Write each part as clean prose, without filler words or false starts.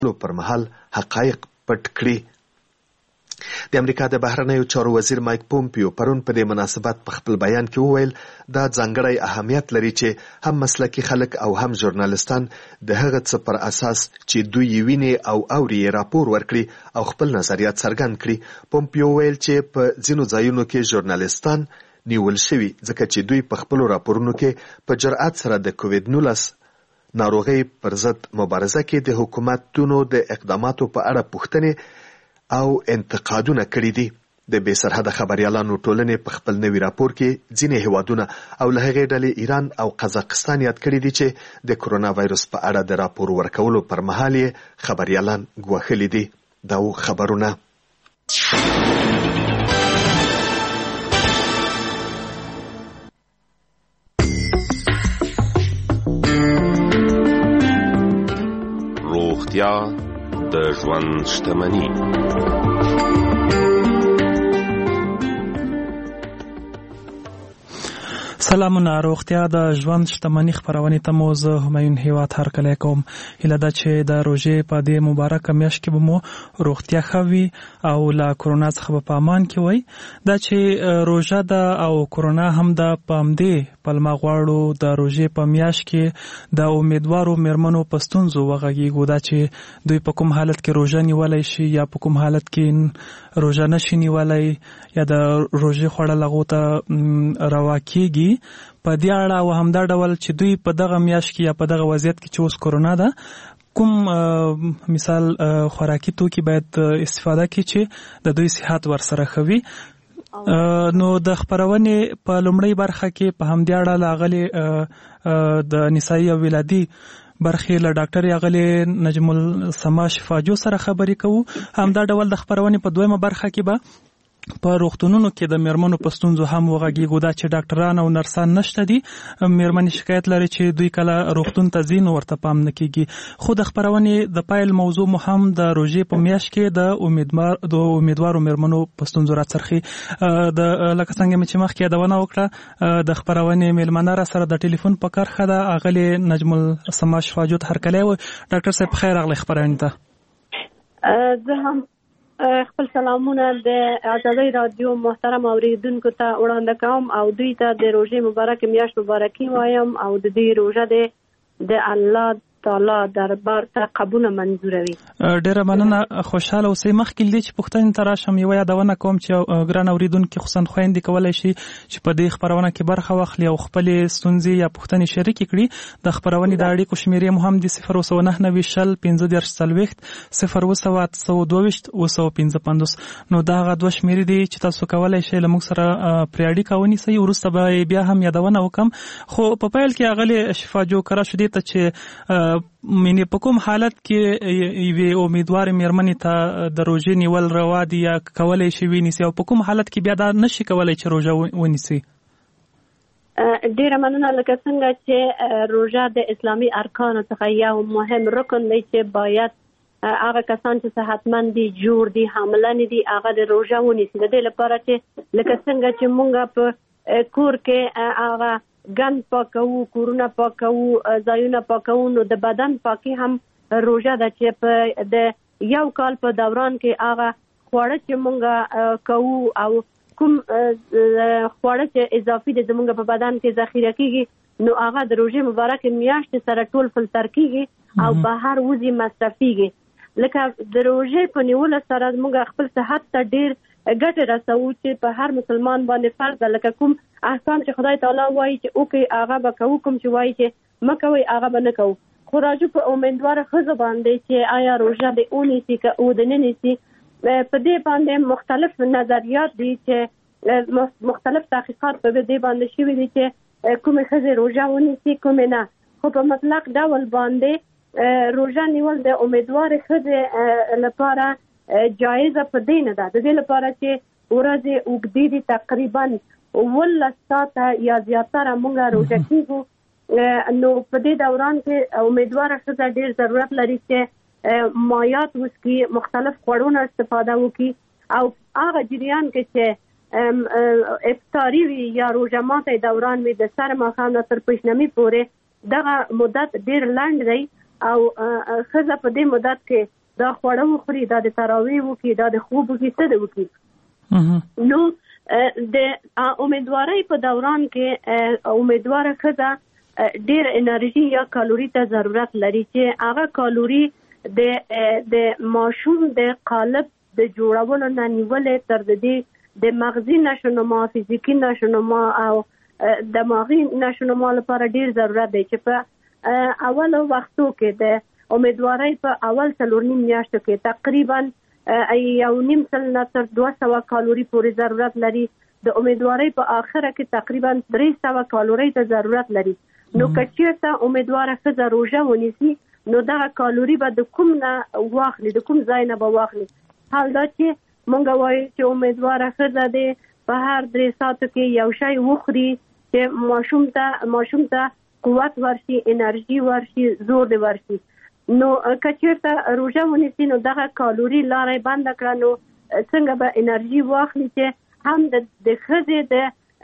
پر مهال حقایق پټ کړي. د امریکا د بهرنیو چارو وزیر مایک پومپیو پرون په دې مناسبت په خپل بیان کې وویل دا ځانګړی اهمیت لري چې هم مسلکي خلک او هم ژورنالستان د هغه څه پر اساس چې دوی یې ویني او اوري راپور ورکړي او خپل نظریات څرګند کړي. پومپیو ویل چې په ځینو ځایونو کې ژورنالستان نیول شوي ځکه چې دوی په خپلو راپورونو کې په جرأت سره د کووید-19 ناروغۍ پر ضد مبارزه کې د حکومتونو د اقداماتو په اړه پوښتنې او انتقادونه کړي دي. د بې سرحده خبریالانو ټولنې په خپل نوي راپور کې ځینې هیوادونه او له هغې ډلې ایران او قزاقستان یاد کړي دي چې د کرونا وایرس په اړه د راپور ورکولو پر مهال یې خبریالان ګواښلي دي. دا و خبرونه. روغتیا د ژوند شتمني. سلامونه. روغتیا د ژوند شتمني خبرونه ته مو زه همایون هیواد هرکلی کوم. هیله ده چې د روژې په دې مبارکه میاشت کې به مو روغتیا ښه وي او له کرونا څخه به په امان کې وئ. دا چې روژه ده او کرونا هم ده، په همدې پلمه غواړو د روژې په میاشت کې د امیدوارو میرمنو په ستونزو وغږیږو. دا چې دوی په کوم حالت کې روژه نیولی شي یا په کوم حالت کې روژه نشي نیولی یا د روژې خوړل هغو ته روا کېږي. په دې اړه او همدا ډول چې دوی په دغه میاشت کې یا په دغه وضعیت کې چې اوس کرونا ده کوم مثال خوراکي توکي باید استفاده کړي چې د دوی صحت ورسره ښه وي. نو د خپرونې په لومړۍ برخه کې په همدې اړه لاغلي د نسایي او ولادي برخې له ډاکټر اغلې نجم السما شفاجو سره خبرې کوو. همدا ډول د خپرونې په دویمه برخه کې به په روغتونونو کې د میرمنو په ستونزو هم وغږیږو. دا چې ډاکټران او نرسان نشته دي، میرمنې شکایت لري چې دوی کله روغتون ته ځي نو ورته پام نه کیږي. خو د خپرونې د پایل موضوع مو هم د روژې په میاشت کې د امیدوارو میرمنو په ستونزو راڅرخي. لکه څنګه مې چې مخکې یادونه وکړه، د خپرونې میلمنه را سره د ټلیفون په کرښه ده اغلې نجم السما شفاجو هرکلی. ډاکټر صاحب خیر راغلی خپرونې ته. زه هم خپل سلامونه د آزادۍ رادیو محترم اوریدونکو ته وړاندې کوم او دوی ته د روژې مبارک میاشت مبارکي وایم او د دې روژه د الله تعالی دربار ته قبول منظور وي. ډیره مننه. خوشاله اوسئ. مخکې دې چې پوښتنې ته راشم یو یادونه کوم چې ګران اوریدونکو خصوصا خویندې کولی شي چې په دې خپرونه کې برخه واخلي او خپلې ستونزې یا پوښتنې شریکې کړي. د خپرونې د اړیکو شمیرې مو هم د 029901530 نو دا هغه دوه شمیرې دي چې تاسو کولی شئ له موږ سره پرې اړیکه ونیسئ. وروسته به بیا هم یادونه وکړم. خو په پیل کې اغلې شفاجو کرا شو دې ته چې منې په کوم حالت کې یوې امیدوارې میرمنې ته د روژې نیول روا دي یا کولی شي ونیسي او په کوم حالت کې بیا دا نشي کولی چې روژه ونیسي؟ ډیره مننه. لکه څنګه چې روژه د اسلامي ارکانو څخه یو مهم رکن دی چې باید هغه کسان چې صحتمند دي، جوړ دي، حامله نه دي، هغه د روژه ونیسي. د دې لپاره چې لکه څنګه چې مونږ په کور کې هغه ګند پاکو، کورونه پاکو، ځایونه پاکو، نو د بدن پاکي هم روژه ده چې په د یو کال په دوران کې هغه خواړه چې مونږ کوو او کوم خواړه چې اضافي دي زمونږ په بدن کې ذخیره کیږي نو هغه د روژې مبارک میاشت سره ټول فلتر کیږي او بهر وځي مصرفيږي. لکه د روژې په نیولو سره موږ خپل صحت ته ډیر ګټه رسوو چې په هر مسلمان باندې فرض ده. لکه کوم احکام چې خدای تعالی وایي چې اوکي هغه به کوو، کوم چې وایي چې مکوئ هغه به نه کوو. خو راځو په امیدواره ښځو باندې چې آیا روژه دې ونیسي که او دې نه نیسي، په دې باندې مختلف نظریات دي چې مختلف تحقیقات په دې باندې شوي دي چې کومې ښځې روژه ونیسي کومې نه. خو په مطلق ډول باندې روژه نیول د امیدوارې ښځې لپاره جایزه په دې نه ده. د دې لپاره چې ورځې اوږدې دي، تقریبا 18 ساعته یا زیاتره مونږ روژه کیږو. نو په دې دوران کې امیدواره ښځه ډېر ضرورت لري چې مایات وڅښي، مختلف خوړونه استفاده وکړي او هغه جریان کې چې افطاري وي یا روژه ماتي دوران وي د سر ماښام نه تر پیشنمي پورې دغه مدت ډېر لنډ دی او ښځه په دې مدت کې دا خواړه وخوري، دا د تراویح وکړي، دا د خوب وکړي، څه د وکړي. نو د امیدوارۍ په دوران کې امیدواره ښځه ډېر انرژي یا کالوري ته ضرورت لري چې هغه کالوري د ماشوم د قالب د جوړولو نه نیولې تر دې د مغزي نشونما، فزیکي نشونما او دماغي نشونما لپاره ډېر ضرورت دی چې په اول وختو کې د امیدوارۍ په اول 4.5 میاشتو کې تقریبا 1.5 نه تر 200 کالوري پورې ضرورت لري. د امیدوارۍ په اخره کې تقریبا 300 کالوري ته ضرورت لري. نو که چېرته امیدواره ښځه روژه ونیسي نو دغه کالوري به د کوم نه واخلي، د کوم ځای نه به واخلي. حال دا چې مونږ وایو چې امیدواره ښځه دې په هر 3 ساعتو کې یو شی وخوري چې ماشوم ته قوت ورشي، انرژي ورشي، زور دې ورشي. نو که چېرته روژه ونیسي نو دغه کالوري لاره بند کړه، نو څنګه به انرژي واخلي چې هم د ښځې د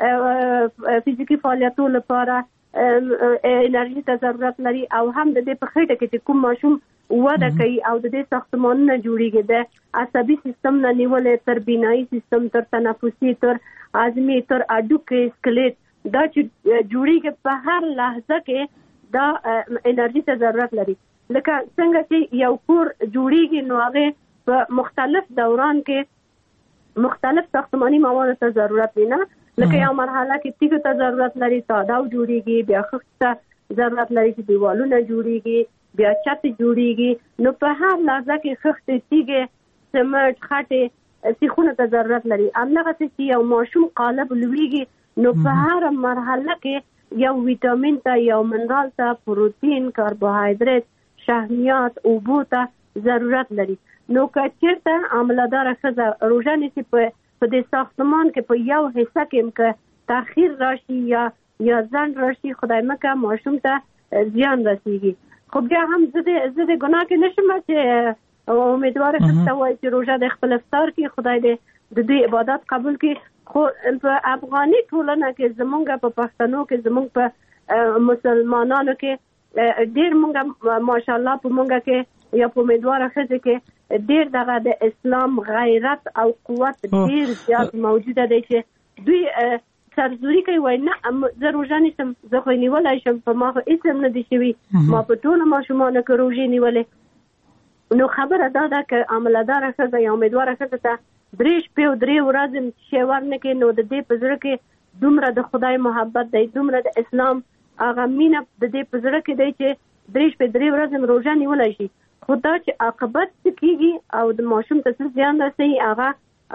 فزیکي فعالیتو لپاره انرژي ته ضرورت لري او هم د دې په خېټه کې چې کوم ماشوم وده کوي او د دې ساختمانونه جوړیږي، د عصبي سیستم نه نیولې تر بینایي سیستم، تر تنفسي، تر هاضمې، تر هډوکي، سکلیټ، دا چې جوړیږي په هر لحظه کې دا انرژي ته ضرورت لري. لکه څنګه چې یو کور جوړیږي نو هغه په مختلف دوران کې مختلف ساختماني موادو ته ضرورت لري. لکه یو مرحله کې تیږو ته ضرورت لري، تاداو جوړیږي، بیا خښت ته ضرورت لري چې دیوالونه جوړیږي، بیا چت جوړیږي. نو په هر لحظه کې خښت، تیږې، سمټ، خټې، سیخونو ته ضرورت لري. همدغه چې یو ماشوم قالب لویږي نو په هر مرحله کې یو ویټامین ته، یو منرال ته، پروتین، کاربوهایدریت، شحمیات، اوبو ته ضرورت لري. نو که چېرته عملداره ښځه روژه نیسي په دې ساختمان کې په یو حصه کې که تاخیر راشي یا ځنډ راشي، خدای مکه ماشوم ته زیان رسیږي. خو بیا هم زه د ګناه کې نشم چې امیدواره ښځه وایي چې روژه د خپل افطار کې خدای دې د دوی عبادت قبول کړي. خو په افغاني ټولنه کې زمونږ په پښتنو کې، زمونږ په مسلمانانو کې ډېر مونږ ماشاءالله په مونږ کې یا په امیدواره ښځې کې ډېر دغه د اسلام غیرت او قوت ډېر زیات موجوده دی چې دوی سرزوري کوي، وایي نه زه روژه نیسم، زه خو نیولی شم، په ما خو هېڅ هم نه دي شوي، ما په ټولو ماشومانو کې روژې نیولې. نو خبره دا ده که عملداره ښځه یا امیدواره ښځه ته 3 شپې او 3 ورځې شی ورنکړي نو د دې په زړه کې دومره د خدای محبت دی، دومره د اسلام هغه مینه د دې په زړه کې دی چې 3 شپې 3 ورځې روژه نیولی شي. خو دا چې عاقبت څه کېږي او د ماشوم ته څه زیان رسوي هغه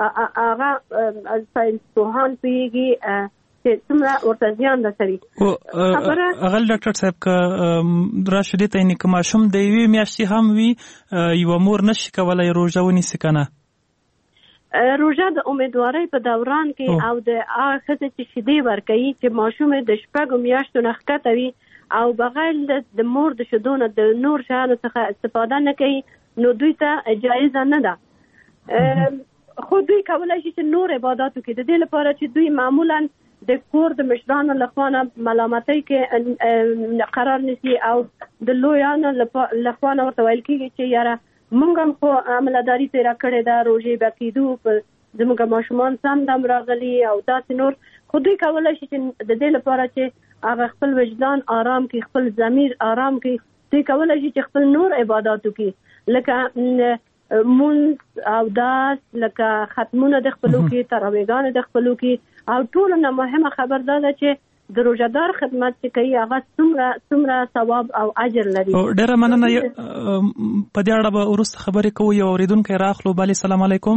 ساینسپوهان پوهېږي چې څومره ورته زیان رسوي. اغل ډاکټر صاحب که راشو دې ته یعنې که ماشوم د 1 میاشتې هم وي یوه مور نشي کولی روژه ونیسي که نه؟ روژه د امیدوارۍ په دوران کې او د هغه ښځې چې شیدې ورکوي چې ماشوم د 6 میاشتو نه ښکته وي او بغیر د مور د شیدو نه د نور شیانو څخه استفاده نه کوي نو دوی ته جایزه نه ده. خو دوی کولی شي چې نور عبادات وکړي، د دې لپاره چې دوی معمولا د کور د مشرانو لخوا نه ملامتۍ کې قرار نیسي او د لویانو لخوا نه ورته ویل کېږي چې یاره مونږ هم خو عملداري تېره کړې ده، روژې به کېدو، زموږ ماشومان سم دم راغلي او داسې نور. خو دوی کولی شي چې د دې لپاره چې هغه خپل وجدان آرام کړي، خپل ضمیر آرام کړي، دوی کولی شي چې خپل نور عبادات وکړي لکه مونځ او داس، لکه ختمونه د خپلو کې، تراویحګانې د خپلو کې. او ټولو نه مهمه خبر دا ده چې د روژهدار خدمت چې کوي هغه څومره ثواب او اجر لري. ډېره مننه. په دې اړه به وروسته خبرې کوو. یو اورېدونکی راغلو. بلې، سلام علیکم.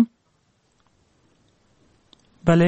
بلې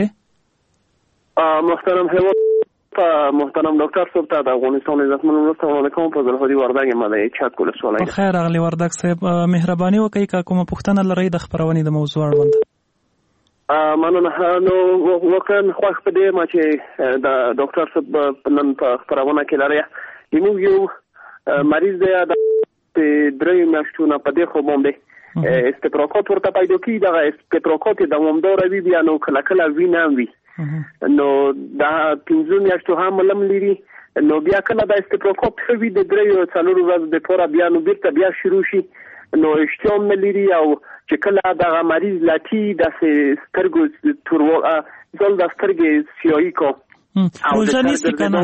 محترم هیواد محترم ډاکټر صاحب ته د افغانستان عزتمن السلام علیکم. فضل هدي وردګ یم د چات کول سوالای. خیر راغلی وردګ صاحب، مهرباني وکړئ که کومه پوښتنه لرئ د خبرونې د موضوع اړوند. مننه. نو وکړ خوښ په دې ما چې د ډاکټر صاحب نن په خبرونه کې لري یمو یو مریض دی د 3 میاشتو نه په دې خو باندې استپراکات ورته پیدا کیږي. دغه استپراکات دوامدار وي، بیا نو کله کله وینه وي. نو دا 15 میاشتو هم لم لري نو بیا کله د استفراقات خوي د 3-4 ورځې د پوره بیا نو بیرته بیا شروع شي نو اشتیام نه لري او چې کله د مریض لاتی د سترګو تورول ځل د سترګې سیاهي کو روزه نیسی کنه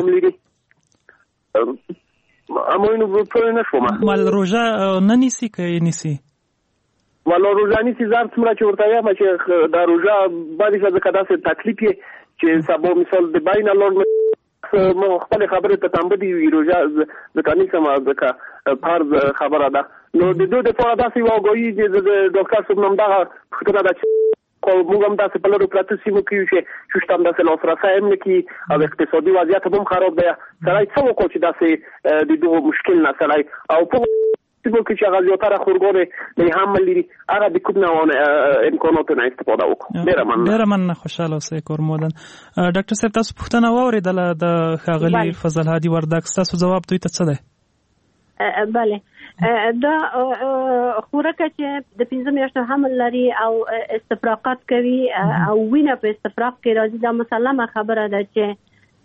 اموینو په نه شوم مال روزه نه نیسی که نیسی ولا روزه نیسی زار څومره چې ورته وایم چې د روزه باندې ځکه داسې تکلیف چې سبا مثال د بین الله مو خپل خبره ته تم بدی روزه د کانی سم ځکه فرض خبره ده نو د دوه د پاره داسې واغوي چې د ډاکټر صاحب نوم دا خبره ده چې موږ هم داسې په لورو پلاټو سیمو کې چې شتم داسې لاسرسي هم نکي او اقتصادي وضعیت هم خراب دی سړی څه وکړي چې داسې د دوه مشکل نه سړی او په سیمو کې چې هغه زیاتره خورګونه نه هم لري هغه د کوم نه امکاناتو نه استفاده وکړي ډیر مننه خوشاله اوسئ کورمودن ډاکټر صاحب تاسو پوښتنه واوریدله د ښاغلي فضل هادي وردګ تاسو جواب دوی ته څه دی بله دا خوراک چې د 15 میاشتو حمل لري او استفراقات کوي او وینه په استفراق کې راځي دا مسلمه خبره ده چې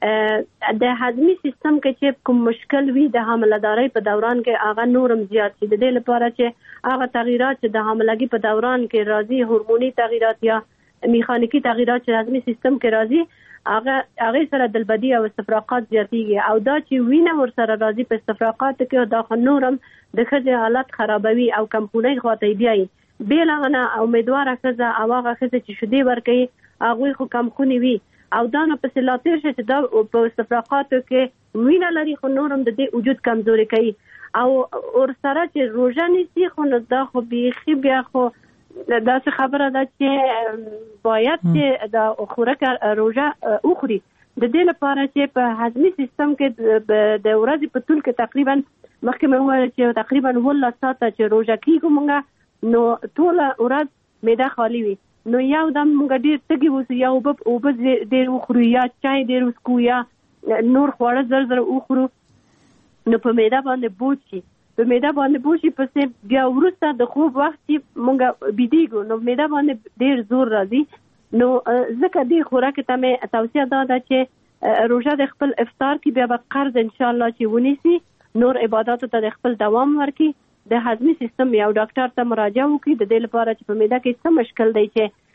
د هضمي سیستم کې چې کوم مشکل وي د حامله‌دارۍ په دوران کې هغه نورم زیات شي د دې لپاره چې هغه تغیرات چې د حاملګي په دوران کې راځي هورموني تغیرات یا میخانیکی تغیرات چې هضمي سیستم کې راځي هغه سره دلبدي او استفراقات زیاتیږي او دا چې وینه ورسره راځي په استفراقات کې دا نورم د ښځې حالت خرابوي او کمپونۍ خواته بیایي بیلغه امیدواره ښځه او هغه ښځه چې شیدې ورکوي هغوی خو کمخونې وي او دا نه پسې لا تېر شي چې دا په استفراقاتو کې وینه لري خو نورم د دې وجود کمزوري کوي او ورسره چې روژه نیسي خو نو دا خو بیخي بیا خو داسې خبره ده چې باید چې د خوراک روژه وخوري د دې لپاره چې په هضمي سیستم کې د ورځې په طول کې تقریبا مخکې مې وویل چې تقریبا 18 ساعته چې روژه کېږو مونږ نو ټوله ورځ معده خالي وي نو یو دم مونږ ډېر تږي اوسو یا اوبه ډېر وخورو یا چای ډېر وڅښو یا نور خواړه زر زر وخورو نو په معده باندې بوج شي په معده باندې بوج شي پسې بیا وروسته د خوب وخت چې مونږ بیدېږو نو معده باندې ډېر زور راځي نو ځکه دې خوراک ته مې توصیه دا ده چې روژه د خپل افطار کې بیا به قرض انشاءالله چې ونیسي نور عباداتو ته د خپل دوام ورکړي د هضمي سیستم یو ډاکټر ته مراجعه وکړي د دې لپاره چې په معده کې څه مشکل دی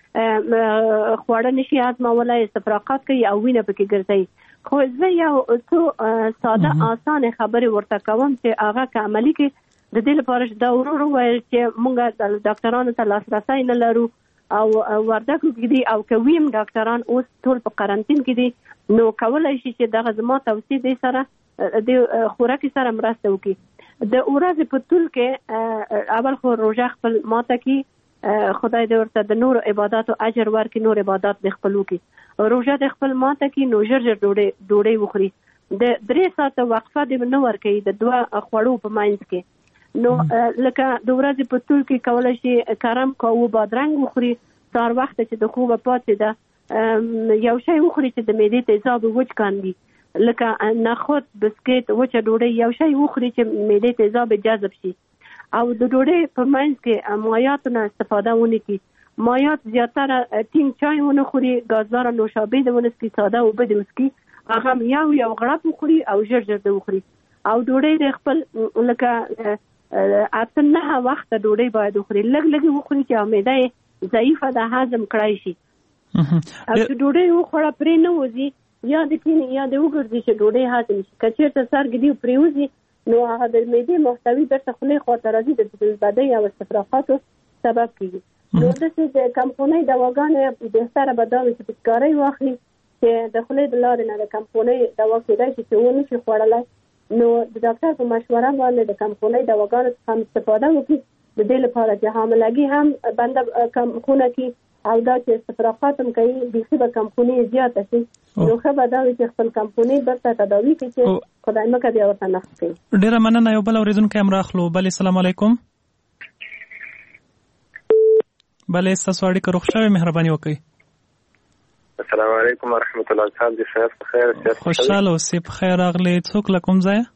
چې خواړه نشي هضمولای استفراقات کوي او وینه پکې ګرځي خو زه یو څو ساده اسانه خبرې ورته کوم چې هغه که عملي کې د دې لپاره چې دا ورو وایي چې موږ د ډاکټرانو ته لاسرسی نه لرو او وردګو کې دي او کویم ډاکټران اوس ټول په قرنټین کې دي نو کولای شي چې دغه زما توصیه دي سره د خوراک سره مرسته وکړي د ورځې په طول کې اول خو روژه خپل ماته کې خدای دې ورته د نور عبادتو اجر ورکړي نور عبادت د خپل وکړي روژه د خپل ماته کې نو ژر ډوډۍ وخوري د 3 ساعته وقفه دې نه ورکړي د 2 خوړو په منځ کې نو لکه د ورځې په طول کې کولای شي کرم کاوه بادرنګ وخوري سهار وخت چې د خوبه پاتې ده یو شی وخوري چې د معدې تیزاب وچ کاندي لکه نخود بسکټ وچه ډوډۍ یو شی وخوري چې معدې تیزاب جذب شي او د ډوډۍ په منځ کې مایعاتو نه استفاده ونه کړي مایعات زیاتره ټینګ چای ونه خوري ګازدار نوشابې د ونه سکي ساده اوبه د وسکي هغه یو غړپ وخوري او ژر د وخوري او ډوډۍ د خپل لکه اته نه وخت ډوډۍ باید وخوري لږ وخوري چې معده ضعیفه ده هضم کړای شي او چې ډوډۍ وخوړه پرې نه وځي یا د کینې یا د وګرځي چې ډوډۍ هضم شي که چېرته سر ګدي پرېوځي نو هغه د معدې محتوي بیرته خولې خواته راځي د دلبدۍ او استفراقاتو سبب کېږي نو داسې د کمپونۍ دواګانې بهتره به دا وي چې پسکارۍ واخلي چې د خولې د لارې نه د کمپونۍ دوا کېدای شي چې ونه شي خوړلی نو د ډاکټر په مشوره باندې د کمپونۍ دواګانو څخه هم استفاده وکړي د دې لپاره چې حاملګي هم بنده کمخونه کړي او دا چې استفراقات هم کوي بیخي به کمپونۍ زیاته شي نو ښه به دا وي چې خپل کمپونۍ برته تداوي کړي چې خدای مکه بیا ورته نقص کوي. ډېره مننه. یو بل اورېدونکی هم راخلو. بلې السلام علیکم. بلې ستاسو اړیکه روغ شوې مهرباني وکړئ. السلام علیکم ورحمت الله. صاحب دې خیر په خیر خوشاله اوسې په خیر راغلی. څوک له کوم ځایه؟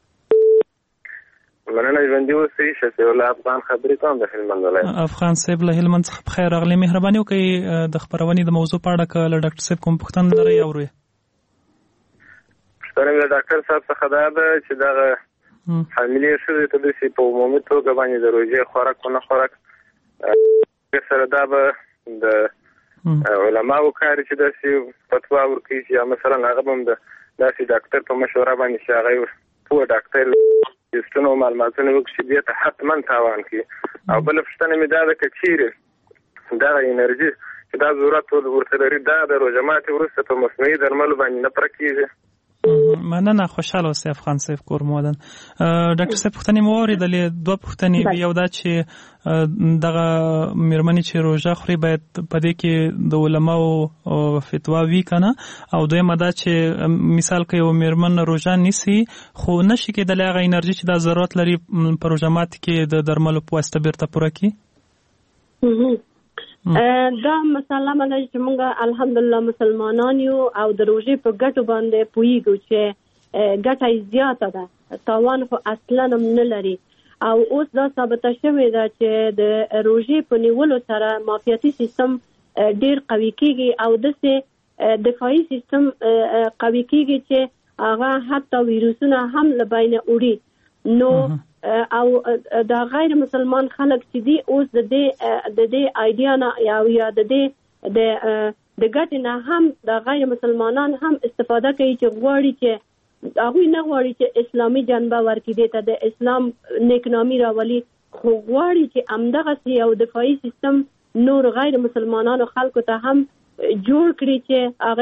مننه ژوندي اوسئ. شفیع الله افغان خبرې کوم د هلمند ولایت. افغان صاحب له هلمند څخه په خیر راغلی. مهرباني وکړئ د خپرونې د موضوع په اړه که له ډاکټر صاحب کوم پوښتنه لرئ اورئ. پوښتنه مې د ډاکټر صاحب څخه دا ده چې دغه حاملې ښځې ته داسې په عمومي توګه باندې د روژې خوراک ونه خوراک سره دا به د علماو کار چې داسې فتوا ورکوي چې یا مثلا هغه به هم د داسې ډاکټر په مشوره باندې چې هغه پوه ډاکټر ټسټونه او معلوماتونه وکړي چې دې ته حتما تاوان کوي. او بله پوښتنه مې دا ده که چیرې دغه انرژي چې دا ضرورت ورته لري دا د روژه ماتې وروسته په مصنوعي درملو باندې نه پوره کېږي. مننه، خوشحاله اوسئ افغان صاحب کورمودن. ډاکټر صاحب پوښتنې مو واورېدلې، دوه پوښتنې یو دا چې دغه مېرمنې چې روژه خوري باید په دې کې د علماو فتوا وي که نه، او دویمه دا چې مثال که یو مېرمن روژه نیسي خو نشي کېدلی هغه انرژي چې دا ضرورت لري په روژه ماتې کې د درملو په واسطه بیرته پوره کړي. دا مسلمه ده چې موږ الحمدلله مسلمانان یو او د روژې په ګټو باندې پوهیږو چې ګټه یې زیاته ده، تاوان خو اصلا هم نه لري. او اوس دا ثابته شوې ده چې د روژې په نیولو سره معافیتي سیستم ډیر قوي کیږي او داسې دفاعي سیستم قوي کیږي چې هغه حتی ویروسونه هم له بینه وړي. نو او دا غیر مسلمان خلک چې دي اوس د دې ایډیا نه یا د ګټې نه هم د غیر مسلمانان هم استفاده کوي چې غواړي چې هغوی نه غواړي چې اسلامي جنبه ورکړي دې ته د اسلام نیکنامي راولي، خو غواړي چې همدغسې یو دفاعي سیستم نور غیر مسلمانانو خلکو ته هم جوړ کړي چې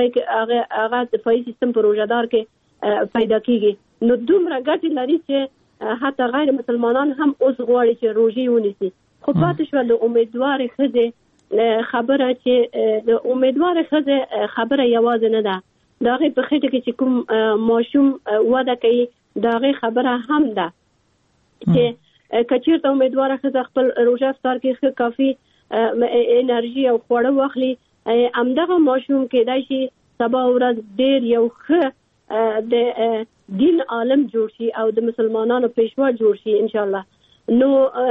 هغه دفاعي سیستم په روژهدار کې پیدا کیږي. نو دومره ګټې لري چې حتی غیر مسلمانان هم اوس غواړي چې روژې ونیسي. خو پاتې شوه د امیدوارې ښځې خبره چې د امیدوارې ښځې خبره یوازې نه ده، د هغې په خېټه کې چې کوم ماشوم وده کوي د هغې خبره هم ده چې که چېرته امیدواره ښځه خپل روژه افطار کې ښه کافي انرژي او خواړه واخلي، همدغه ماشوم کېدای شي سبا ورځ ډېر یو ښه د دین عالم جوړ شي او د مسلمانانو پیشوا جوړ شي انشاءالله. نو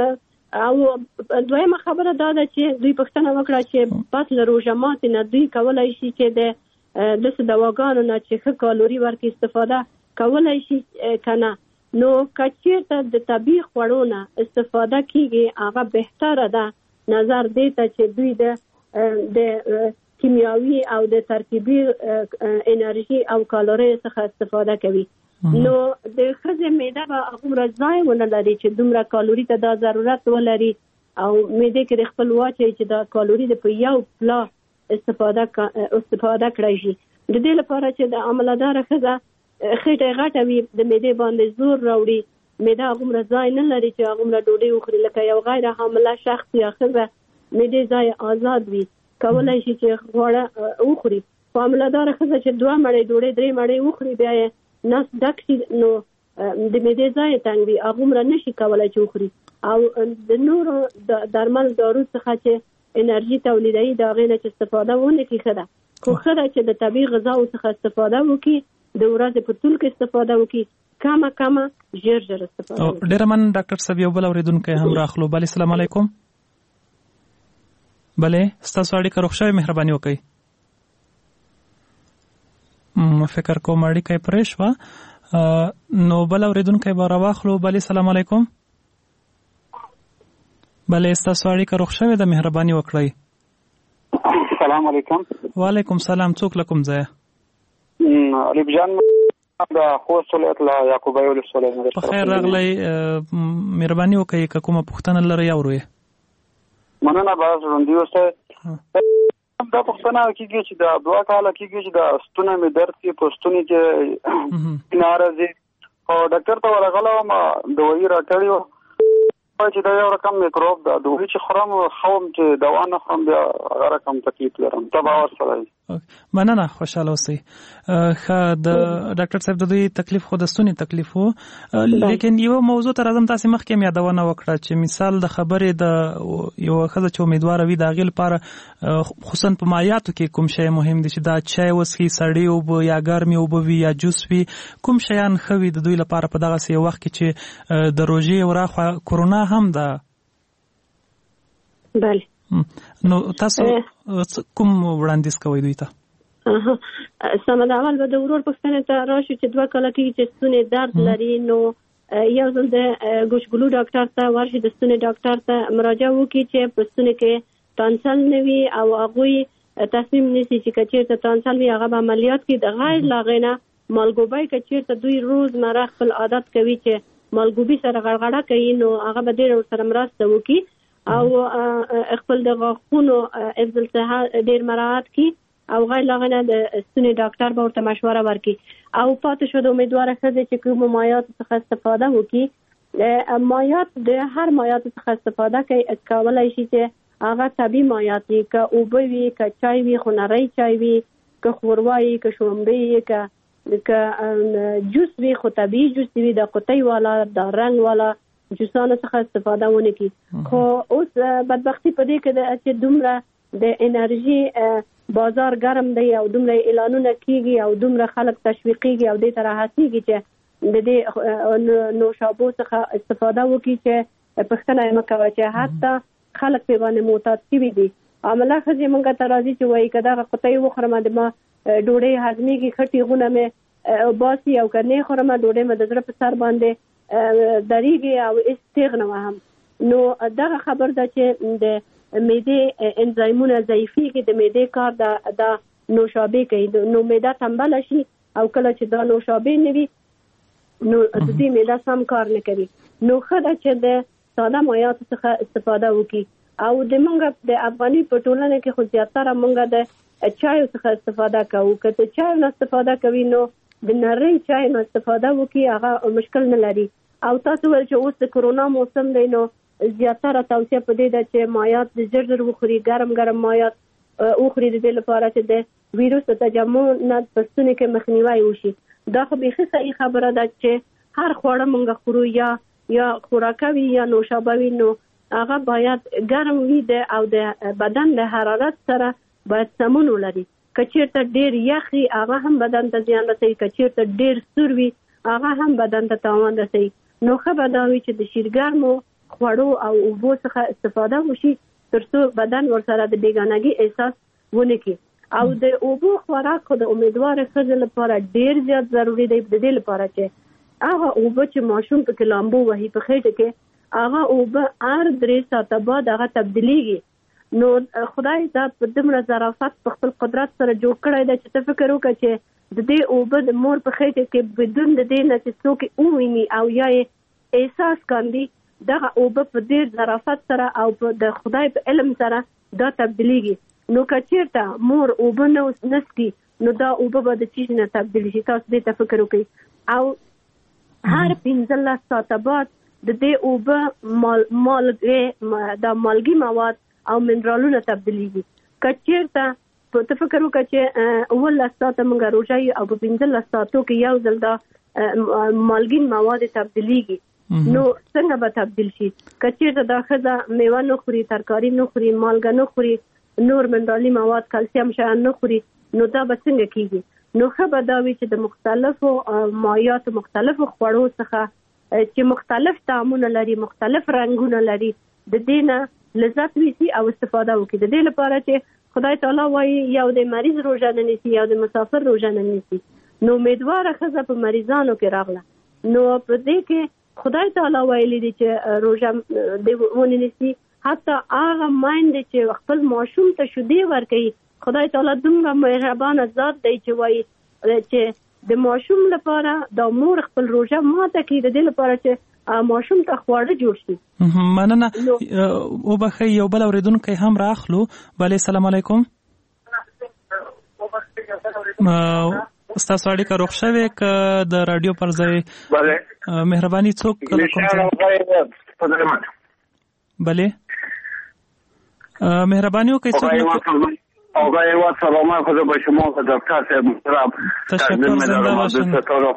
او دویمه خبره دا ده چې دوی پوښتنه وکړه چې پس له روژه ماتې نه دوی کولی شي چې د داسې دواګانو نه چې ښه کالوري ورکړي استفاده کولی شي که نه. نو که چېرته د طبیعي خوړو نه استفاده کېږي هغه بهتره ده، نظر دې ته چې دوی د کیمیاوي او د ترکیبي انرژي او کالوري څخه استفاده کوي. نو د ښځې معده به هغومره ځای ونه لري چې دومره کالوري ته دا ضرورت ولري او معدې کې د خپل واچوي چې دا کالوري د په یو پلا استفاده کړی شي. د دې لپاره چې د عملداره ښځه خېټه غټه وي د معدې باندې زور راوړي، معده هغومره ځای نه لري چې هغومره ډوډۍ وخوري. لکه یو غیر حامله شخص یا ښځه معدې ځای آزاد وي، کولی شي چې خواړه وخوري. خو عملداره ښځه چې 2 مړۍ ډوډۍ 3 مړۍ وخوري بیا یې نس ډک شي نو د معدې ځای تنګ وي، هغومره نشي کولی چې وخوري. او د نورو درمل دارو څخه چې انرژي تولیدوي د هغې نه چې استفاده ونه کړي ښه ده. خو ښه ده چې د طبیعي غذاو څخه استفاده وکړي، د ورځې په طول کې استفاده وکړي، کمه ژر استفاده وکړي. ډېره مننه ډاکټر صاحب. یو بل اورېدونکی هم راخلو. بلې السلام علیکم. بلې ستاسو اړیکه روغ شوې، مهرباني وکړئ. فکر کوم اړیکه یې پرې شوه. نو بل اورېدونکی به راواخلو. بلې السلام علیکم. بلې ستاسو اړیکه روغ شوې ده، مهرباني وکړئ. سلام علیکم. وعلیکم سلام. څوک له کوم ځایه؟ علیب جان د خوست ولایت له یعقوبی ولسوالۍ. په خیر راغلی. مهرباني وکړئ که کومه پوښتنه لرئ اورئ. مننه. باز ژوندي اوسئ. دا پوښتنه کېږي چې د 2 کاله کېږي چې د ستونی مې درد کوي، په ستوني کې نه راځي. او ډاکټر ته ورغلی وم، دوایي راکړې وه چې دا یو رقم میکروب ده، دوایي چې خورم ښه چې دوا نه خورم بیا هغه رقم تکلیف لرم. ته به ورسره یې. مننه، خوشحاله اوسئ. ښه، د ډاکټر صاحب د دوی تکلیف خو د ستوني تکلیف و، لیکن یو موضوع ته راځم. تاسې مخکې هم یادونه وکړه چې مثال د خبرې د یو ښځه چې امیدواره وي د هغې لپاره خصوصا په مایعاتو کې کوم شی مهم دی چې دا چای وڅښي، سړې اوبه یا ګرمې اوبه وي یا جوس وي، کوم شیان ښه وي د دوی لپاره په دغسې یو وخت کې چې د روژې وراخوا کرونا هم ده؟ بله. نو تاسو کوم وړاندیز کوئ دوی ته؟ سمد اول به د ورور پښتنه ته راشي چې 2 کال کې چې ستوني درد لري نو یو ځل د ګوشګلو ډاکټر ته ورشي د ستوني ډاکټر ته مراجعه وکړي چې په ستوني کې تانسل نه وي او هغه تصمیم نیسي چې کچېرته تانسل وي هغه عملیات کې د غیر لاغینه مالګوبای کچېرته دوی روزمره خپل عادت کوي چې مالګوبي سره غړغړه کوي نو هغه به ډېر سره مرسته وکړي او خپل د غاښونو حفظ الصحه ډېر مراعات کړي او غیر لاغینه د ستوني ډاکټر به ورته مشوره ورکړي او پاتې شو د امیدواره ښځې چې کوم مایعات څخه استفاده وکړي مایعات د هر مایعات څخه استفاده کولای شي چې هغه طبیعي مایعات دي که اوبه وي که چای وي خو نری چای وي که ښوروا وي که شړومبې وي که جوس وي خو طبیعي جوس وي د قطۍ والا د رنګ والا جوسانو څخه استفاده ونه کړي خو اوس بدبختي په دې کې چې دومره د انرژي بازار ګرم دی او دومره اعلانونه کیږي او دومره خلک تشویقيږي او دې طرح هڅيږي چې د دې نوشابو څخه استفاده وکړي چې پښتنه یې مکوي چې حتی خلک په باندې معتاد شي دي عمله خځې مونږ ته راځي چې وایي کدا قطعي وخرم د ما ډوډۍ هضميږي خټي غونه مې باسي او کني خرم ډوډۍ مې د زړه په سر باندې دریږي او استغنه هم نو دا خبر ده چې د معده انزایمونه ضعیفي کې د معده کار د نوشابه کوي نو معده تنبل شي او کله چې دا نوشابه نوي نو د دې معده سم کار نه کوي نو خدای چې د ساده مایعات څخه استفاده وکړي او د مونږ د افغاني په ټولنه کې خو زیاتره مونږ د چای څخه استفاده کوو که ته چای نه استفاده کوي نو د نری چای نه استفاده وکړي هغه مشکل نه لري او تاسو ول چې اوس د کورونا موسم دی نو زیاتره توصیه په دې ده چې مایعات د زر وخوري ګرم مایعات وخوري د دې لپاره چې د ویروس تجمع نه پښتنه کې مخنیوي وشي دا خو به صحیح خبره ده چې هر خوړه مونږ خورو یا خوراکوي یا نوشابه نو هغه باید ګرم وي او د بدن د حرارت سره باید سمون ولري کچیرته ډیر یخي هغه هم بدن ته زیان رسوي کچیرته ډیر سور وي هغه هم بدن ته تاوان رسوي نو خبر دا وي چې د شیرګرمو خوړو او اوبو څخه استفاده وشي ترڅو بدن ورسره د بیگانګي احساس ونه کړي او د اوبو خوراک د امیدواره ښځې لپاره ډیر زیات ضروری دی د دې لپاره چې هغه اوبه چې ماشوم په لامبو وهي په خېټه کې هغه اوبه هر 3 ساعته بعد هغه تبدیلیږي نو خدای دا په دمره ظرافت په خپل قدرت سره جوړ کړی دی چې ته فکر وکړې چې د دې اوبه د مور په خېټه کې بدون د دې نه چې څوک وویني او یا احساس کاندي دغه اوبه په ډیر ظرافت سره او د خدای په علم سره دا تبدیلیږي نو کچیرته مور اوبه نه نسکي نو دا اوبه به د چیز نه تبدیل شي تاسو دې ته فکر وکړئ او هر 15 ساعته بعد د دې اوبه مالګي مواد او منرالونه تبدیلیږي کچیرته په فکر وکړئ چې اول ساعته موږ روزي او په 15 ساعتو کې یو ځل دا مالګین مواد تبدیلیږي نو څنګه به تبدیل شي کچیرته دا ښځه میوه نه خوري ترکاری نه خوري مالګه نه خوري نور منرالي مواد کلسیم شیان نه خوري نو دا به څنګه کیږي نو خبر دا وی چې د مختلفو مایعات مختلفو خوړو څخه چې مختلف طعمونه لري مختلف رنگونه لري د دې نه لذت وسی او استفاده وکړي د دې لپاره چې خدای تعالی وایي یو د مریض روزه نه نیسي یو د مسافر روزه نه نیسي نو امیدواره ښځه په مریضانو کې راغله نو په دې کې خدای تعالی ویلي دي چې روزه دی ونی نسی حتی هغه مایند چې خپل ماشوم ته شودي ورکړي خدای تعالی دومره مهربان ذات دی چې وایي چې د ماشوم لپاره د مور خپل روزه ماته کې د دې لپاره چې ماشوم ته خواړه جوړ شي مننه او بخي یو بل اوریدونکو هم راخلو بله السلام علیکم تاسو اړیکه روغ شوه ک د رادیو پر ځای بله مهرباني څوک کوم بله مهرباني وکړئ څوک آقای واد سلام خود با شما و دکتر صاحب محترم تشکر زنده باشین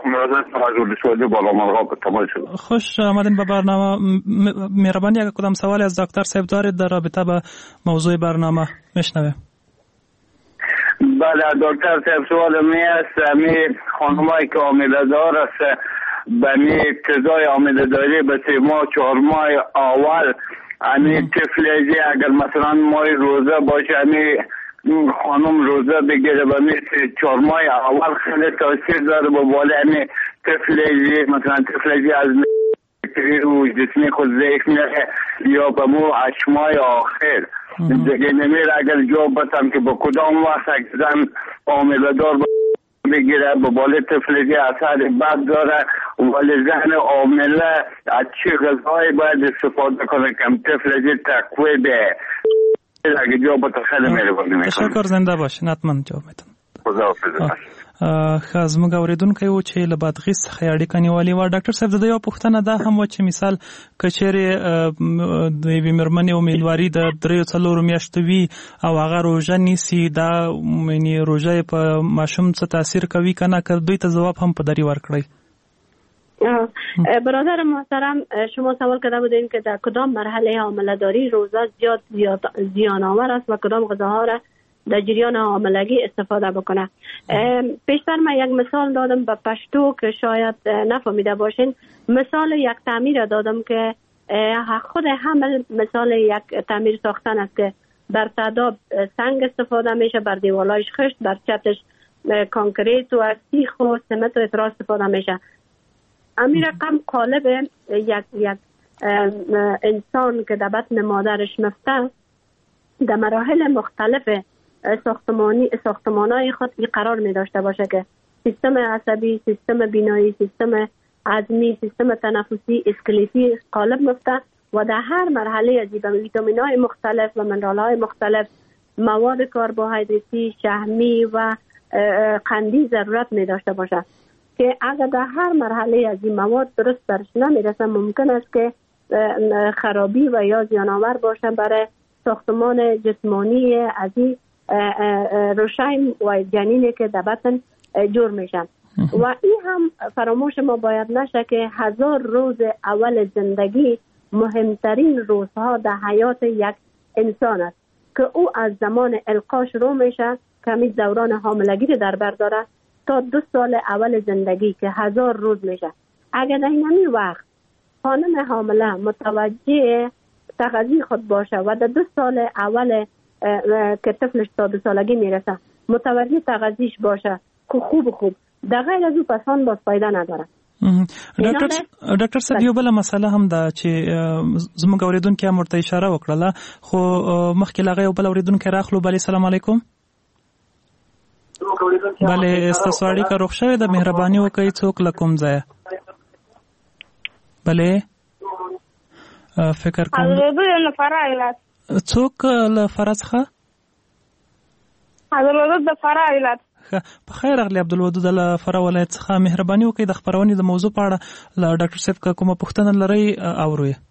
خوش آمدین به برنامه مهربانی اگر کدام سوالی از دکتر صاحب دارید در رابطه با موضوع برنامه میشنویم بله دکتر صاحب سوال می است می خانمایی که حامله دار است به می ابتدای حامله داری به 3 ماه 4 ماه اول امی تفلیجی اگر مثلا ماه روزه باشه امی خانم روزه بگیره و مثل 4 ماه اول خیلی تاثیر داره با بالای تفلیجی، مثلا تفلیجی از و جسمی خود ضعیف میره یا به مو 8 ماه آخر دیگه نمیره. اگر جا بسم که با کدام وقت زن عامله دار بگیره با بالای تفلیجی اثر بد داره، ولی زن عامله از چه غذایی باید استفاده کنه کم تفلیجی تقویه ده اگه جا بسم خیلی مهربانی میکنه. تشکر، زنده باشین. حتما جواب میتون. خداحافظ. زموږ اوریدونکی و چې له بادغیس څخه اړیکه نیولې وه. ډاکټر صاحب د یو پوښتنه دا هم وه چې مثال که چیرې د یوې مېرمنې امیدواري د 3-4 میاشتو وي او هغه روژه نیسي، دا یعنې روژه یې په ماشوم څه تاثیر کوي که نه، که دوی ته ځواب هم په دری ورکړئ. برادر محترم، شما سوال کرده بودین که در کدام مرحله حامله‌داری روزه زیاد زیان‌آور است و کدام غذاها را در جریان حاملگی استفاده بکنه. پیشتر من یک مثال دادم به پشتو که شاید نفهمیده باشین. مثال یک تعمیر دادم که خود حمل مثال یک تعمیر ساختن است که بر تعداد سنگ استفاده میشه، بر دیوالایش خشت، بر چتش کانکریت و سیخ و سمنت و اطراح استفاده میشه. امیر رقم قالب یک انسان که در بطن مادرش مفته در مراحل مختلف ساختمانای خود قرار می داشته باشه که سیستم عصبی، سیستم بینایی، سیستم هضمی، سیستم تنفسی، اسکلتی قالب مفته و در هر مرحله از ویتامین‌های مختلف و منرال‌های مختلف، مواد کربوهیدراتی، شحمی و قندی ضرورت می داشته باشه که اگر در هر مرحله از این مواد درست برش نمیرسه ممکن است که خرابی و یا زیان‌آور باشه برای ساختمان جسمانی از این روشایم و جنینی که در بطن جور میشن. و این هم فراموش ما باید نشه که 1000 روز اول زندگی مهمترین روزها در حیات یک انسان است که او از زمان القاش رو میشه که همین دوران حاملگی رو در بر داره تا 2 سال اول زندگی که 1000 روز میشه. اگر در این وقت خانم حامله متوجه تغذیه خود باشه و در 2 سال اول که طفلش تا 2 سالگی میرسه متوجه تغذیهش باشه که خوب در غیر از او پسان باز فایده نداره. ډاکټر صاحب یو بل مسله هم ده چې زموږ اوریدونکو هم ورته اشاره وکړه، خو مخکې لاغه یو بل اوریدونکو راخلو. بله، السلام علیکم. بله، ستاسو اړیکه روغ شوې ده، مهرباني وکړئ څوک له کوم ځایه. بله، فکر کوم څوک له فراه څخه؟ عبدالودود د فراه ولایت. په خیر راغلی عبدالودود له فراه ولایت څخه. مهرباني وکړئ د خپرونې د موضوع په اړه له ډاکټر صاحب که کومه پوښتنه لرئ اورو یې.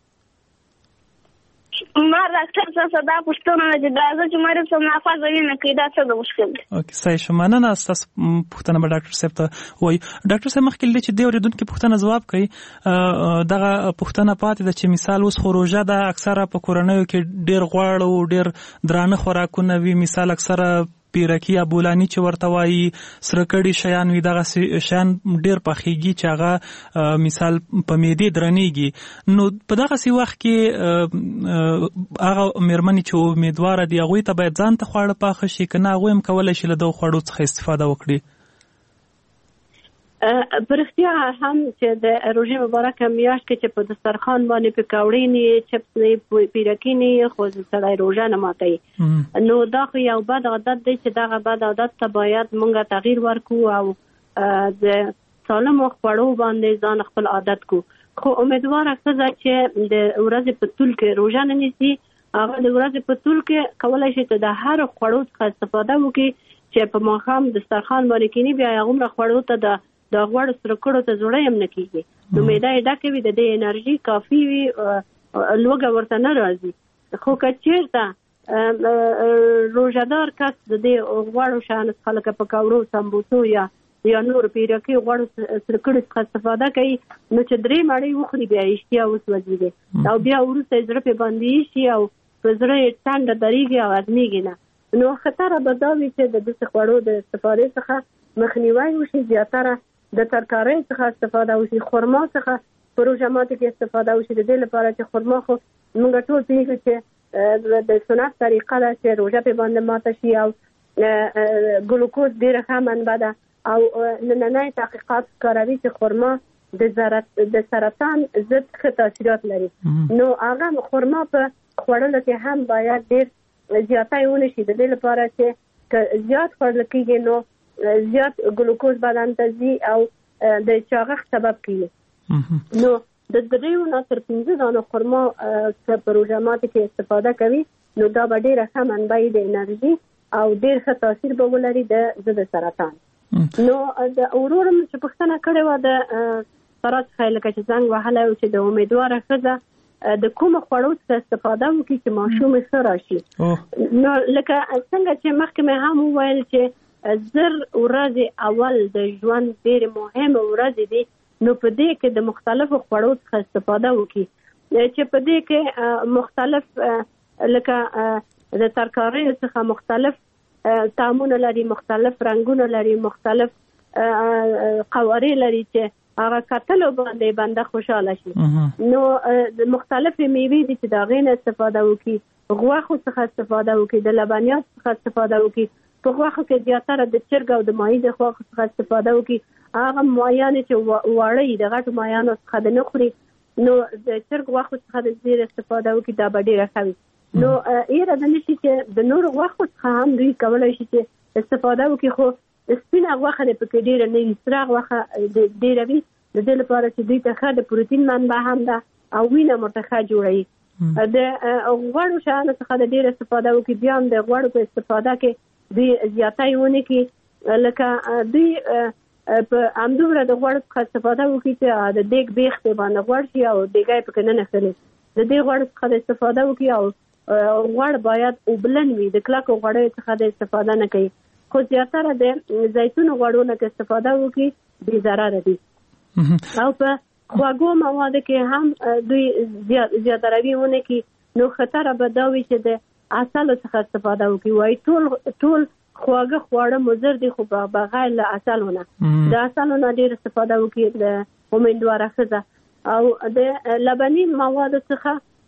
ما ډاکټر صاحب دا پوښتنه ده چې دا چې مریض سم نافذ وینه کې دا څه د مشکل دی؟ اوکې، صحیح شو. مننه. ستاسو پوښتنه به ډاکټر صاحب ته وایي. ډاکټر صاحب مخکې له دې چې دې اورېدونکي پوښتنه ځواب کوي، دغه پوښتنه پاتې ده چې مثال اوس خو روژه ده، اکثره په کورنیو کې ډېر غوړ او ډېر درانه خوراکونه وي، مثال اکثره پیرکی یا بولانی چې ورته وایي، سره کړي شیان وي، دغه شیان ډېر پخېږي چې هغه مثال په معدې درنېږي. نو په دغسې وخت کې هغه مېرمنې چې امیدواره دي هغوی ته باید ځان ته خواړه پاخه شي که نه هغوی هم کولی شي له دغو خوړو څخه استفاده وکړي؟ برختیا هم چې د روژې مبارکه میاشت کې چې په دسترخوان باندې پکوړې نه، چپس نه، پیرکي نه، خو سړی روژه نه ماتوي. نو دا خو یو بد عادت دی چې دغه بد عادت ته باید مونږ تغییر ورکړو او د سالمو خوړو باندې ځان خپل عادت کو. خو امیدواره ښځه چې د ورځې په طول کې روژه نه نیسي، هغه د ورځې په طول کې کولی شي چې د هر خوړو څخه استفاده وکړي چې په ماښام دسترخوان باندې کینی، بیا هغومره خوړو ته د غوړو سره کړو ته زړه هم نه کېږي. نو معده یې ډکه وي، د دې انرژي کافي وي، لوږه ورته نه راځي. خو که چېرته روژهدار کس د دې غوړو شیانو څخه لکه پکوړو، سمبوسو یا نور پیرکي غوړو سره کړو څخه استفاده کوي، نو چې 3 مړۍ وخوري بیا اشتها وسوځي او بیا وروسته یې زړه پې بندي شي او په زړه یې ټنډه درېږي او ازمېږي نه. نو خطره به دا وي چې د داسې خوړو د استفادې څخه مخنیوی وشي، زیاتره د ترکارۍ څخه استفاده وشي، خرما څخه په روژه ماتي کې استفاده وشي. د دې لپاره چې خرما خو موږ ټول پوهېږو چې د سنت طریقه ده چې روژه په باندې ماته شي او ګلوکوز ډیره ښه منبع ده او نننۍ تحقیقات ښکاروي چې خرما د سرطان ضد ښه تاثیرات لري. نو هغه خرما په خوړلو کې هم باید ډیر زیاتی ونه شي، د دې لپاره چې زیات خوړل کېږي نو زیات ګلوکوز بدن ته ځي او د چاغښت سبب کېږي. نو د 3 نه تر 5 دانو خرما په روژه ماتي کې استفاده کوي نو دا به ډیره ښه منبع د انرژي او ډیر ښه تاثیر به ولري د ضد سرطان. نو د اورورم چې پښتنه کړې و د فرات خیل کې څنګه وهله چې د امیدواره ښځه د کوم خوړو څخه استفاده وکړي چې ماشوم یې راشي. نو لکه څنګه چې مخکې مې هم وویل چې 10 ورځې اول د ژوند ډېر مهم ورځې دي، نو په دې کې د مختلفو خوړو څخه استفاده وکړي چې په دې کې مختلف لکه د ترکاریو څخه مختلف طعمونه لري، مختلف رنگونه لري، مختلف قوارې لري چې هغه کتلو باندې بنده خوشاله شي. نو مختلفې میوې دي چې د هغې نه استفاده وکړي، غوښو څخه استفاده وکړي، د لبنیات څخه استفاده وکړي. په غوښو کې زیاتره د چرګ او د ماهي د غوښو څخه استفاده وکړي. هغه ماهیان چې واړه د غټو ماهیانو څخه د نه خوري نو د چرګ غوښو څخه د ډېر استفاده وکړي، دا به ډېره ښه وي. نو ایره د نشي چې د نور غوښو څخه هم دوی کولی شي چې استفاده وکړي، خو سپینه غوښه دې پکې ډېره نه وي، سره غوښه ډېره وي د دې لپاره چې دوی ته ښه د پروتین منبع هم ده او وینه ورته ښه جوړوي. د غوړو شیانو څخه د ډېر استفاده وکړي، بیا هم د غوړو په استفاده کې دوی زیاتی ونه کړي، لکه دوی په همدومره د غوړو څخه استفاده وکړي چې د دیګ بیخ دې باندې غوړ شي او دیګی پکې نه نښلي. د دې غوړو څخه د استفاده وکړي او غوړ باید اوبلن وي، د کلکو غوړو څخه د استفاده نه کوي، خو زیاتره د زیتون غوړو نه استفاده وکړي بې ضرره دي. او په خواږو موادو کې هم دوی زیاتروي ونه کړي، نو خطر به دا وي چې د عسلو څخه استفاده وکړي. وایي ټول خواږه خواړه مضر دي، خو بغیر له عسلو نه د عسلو نه ډېر استفاده وکړي د امیدواره ښځه. او د لبني موادو څخه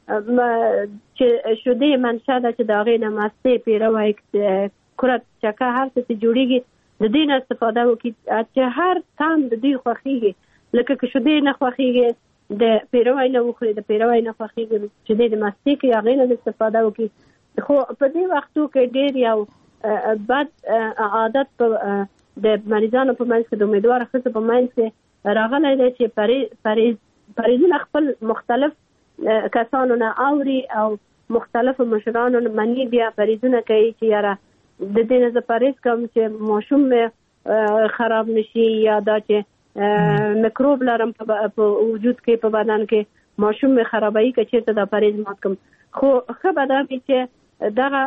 چې شیدې منشأ ده چې د هغې نه مستې، پیروی، کرت، چکه هر څه چې جوړېږي د دې نه استفاده وکړي چې هر طعم د دوی خوښېږي. لکه که شیدې نه خوښېږي د پیروی نه وخوري، د پیروی نه خوښېږي شیدې د مستې کې هغې نه استفاده وکړي. خو په دې وختو کې ډېر یو بد عادت د مریضانو په منځ کې د امیدواره ښځو په منځ کې راغلی دی چې پریزونه خپل مختلف کسانو نه اوري او مختلفو مشرانو مني، بیا پریزونه کوي چې یاره د دې نه زه پریز کوم چې ماشوم مې خراب نشي، یا دا چې میکروب لرم په وجود کې په بدن کې ماشوم مې خرابوي که چېرته دا پریز مات کوم. خو ښه به دا وي چې دغه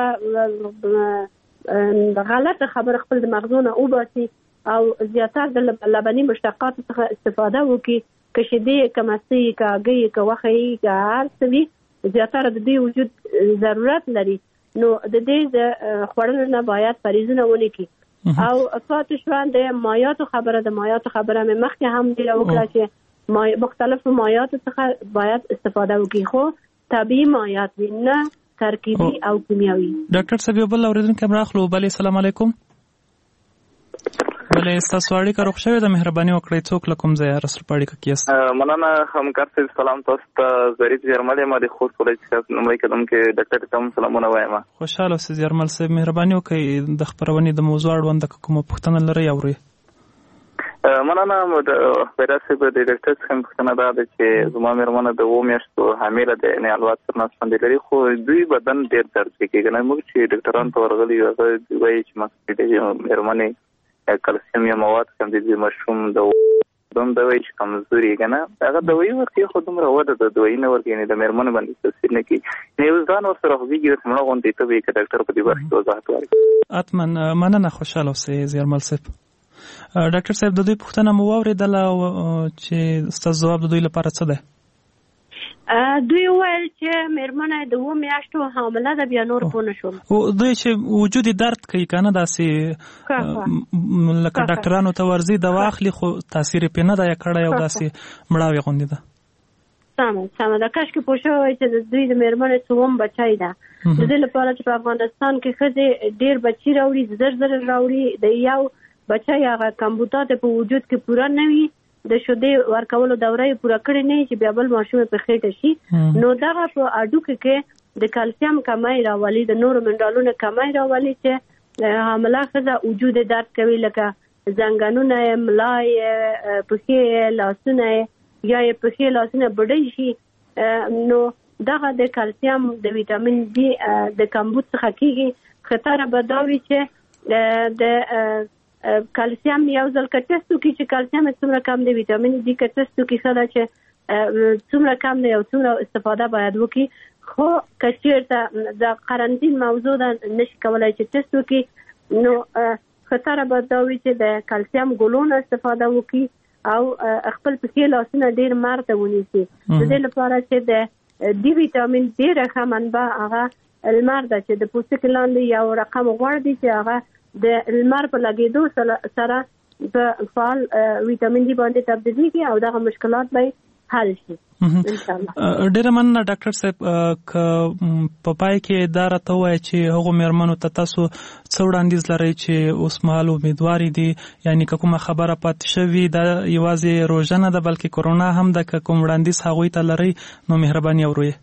غلطه خبره خپل د مغزو نه وباسي او زیاتره د لبني مشتقاتو څخه استفاده وکړي، که شیدې، که مستې، که هګۍ، که غوښه یي، که هر څه وي زیاتره د دې وجود ضرورت لري. نو د دې د خوړلو نه باید پریزونه ونه کړي. او پاتې شوه د مایعاتو خبره مې مخکې هم ډېره وکړه چې مختلفو مایعاتو څخه باید استفاده وکړي، خو طبیعي مایعات وي، نه ترکیبي او کیمیاوي. ډاکټر صاحب یو بل اورېدونکی هم راخلو. بلې سلام علیکم. بلې ستاسو اړیکه روغ شوې ده، مهرباني وکړئ څوک له کوم ځایه رسول په اړیکه کې یاست؟ مننه همکار صاحب، سلام تاسو ته. ظریف زیرمل یم د خوست ولایت څخه. لومړی قدم کې ډاکټر ته هم سلامونه وایم. خوشحاله اوسئ زیرمل صاحب، مهرباني وکړئ د خپرونې د موضوع اړوند کومه پوښتنه لرئ اورئ. مننه پیدا صاحب، د ډاکټر څخه پوښتنه دا ده چې زما مېرمنه د 2 میاشتو حامله ده، یعنې الوات سر ناست باندې لري، خو دوی بدن ډېر درد کېږي. نه موږ چې ډاکټران ته ورغلي یو هغه وایي چې مېرمنې کلسیم یا مواد کم دي، مشروم د دوم دوی چې کمزوري یې که نه هغه دوایي ورکوي، خو دومره وده د دوایي نه ورکوي، یعنې د مېرمنې باندې تاثیر نه کوي. یو ځان ورسره خوږېږي داسې مړه غوندې ته به یې که ډاکټر په دې برخه کې وضاحت ورکړي. حتما مننه، خوشحاله اوسئ زیرمل صاحب. ډاکټر صاحب د دوی پوښتنه مو واورېدله چې ستاسو ځواب د دوی لپاره څه دی؟ دوی وویل چې مېرمنه د 2 میاشتو حامله ده، بیا نور پوه نه شوم. دوی چې وجود درد کوي که نه، داسې لکه ډاکټرانو ته ورځي دوا اخلي خو تاثیر یې پرې نه دی کړی او داسې مړاوې غوندې ده. سمه ده. کاشکې پوه شوی وای چې د دوی د مېرمنې څوم بچی ده، د دې لپاره چې په افغانستان کې ښځې ډېر بچي راوړي، زر راوړي، د یو بچی هغه کمبوتات په وجود کې پوره نه وي، د شیدې ورکولو دوره یې پوره کړې نه وي چې بیا بل ماشوم په خېټه شي، نو دغه په هډوکو کې د کلسیم کمی راولي، د نورو منرالونو کمی راولي چې حامله ښځه وجود درد کوي، لکه زنګنونه، ملای، پښې، لاسونه یا پښې لاسونه بډای شي. نو دغه د کلسیم د ویټامین ډي د کمبود څخه کیږي. خطر به دا وي چې د کلسیم یو ځل کټستو کې چې کلسیم څومره کم دی، ویټامین ډي کټستو کې څه ده چې څومره کم دی او څومره استفاده باید وکړي. خو کچیرته د قرنطین موضوع ده نشي کولای چې ټست وکړي، نو خطر به دا وي چې د کلسیم ګولونه استفاده وکړي او خپل پښې لاسونه ډېر مارته ونیسي. د دې لپاره چې د ډي ویټامین ډېره ښه منبع هغه لمر ده، چې د پوستکي لاندې یو رقم غوړ دی چې هغه د لمر په لګېدو سره په فعال ویټامین ډي باندې تبدیلېږي او دغه مشکلات به حل شي ان شاء الله. ډېره مننه ډاکټر صاحب. په پای کې دا راته ووایه چې هغو مېرمنو ته تاسو څه وړاندیز لرئ چې اوس مهال امیدوارې دي، یعنی که کومه خبره پاتې شوي دا یوازې روژه نه ده بلکې کرونا هم ده، که کوم وړاندیز هغوی ته لرئ نو مهرباني اورئ.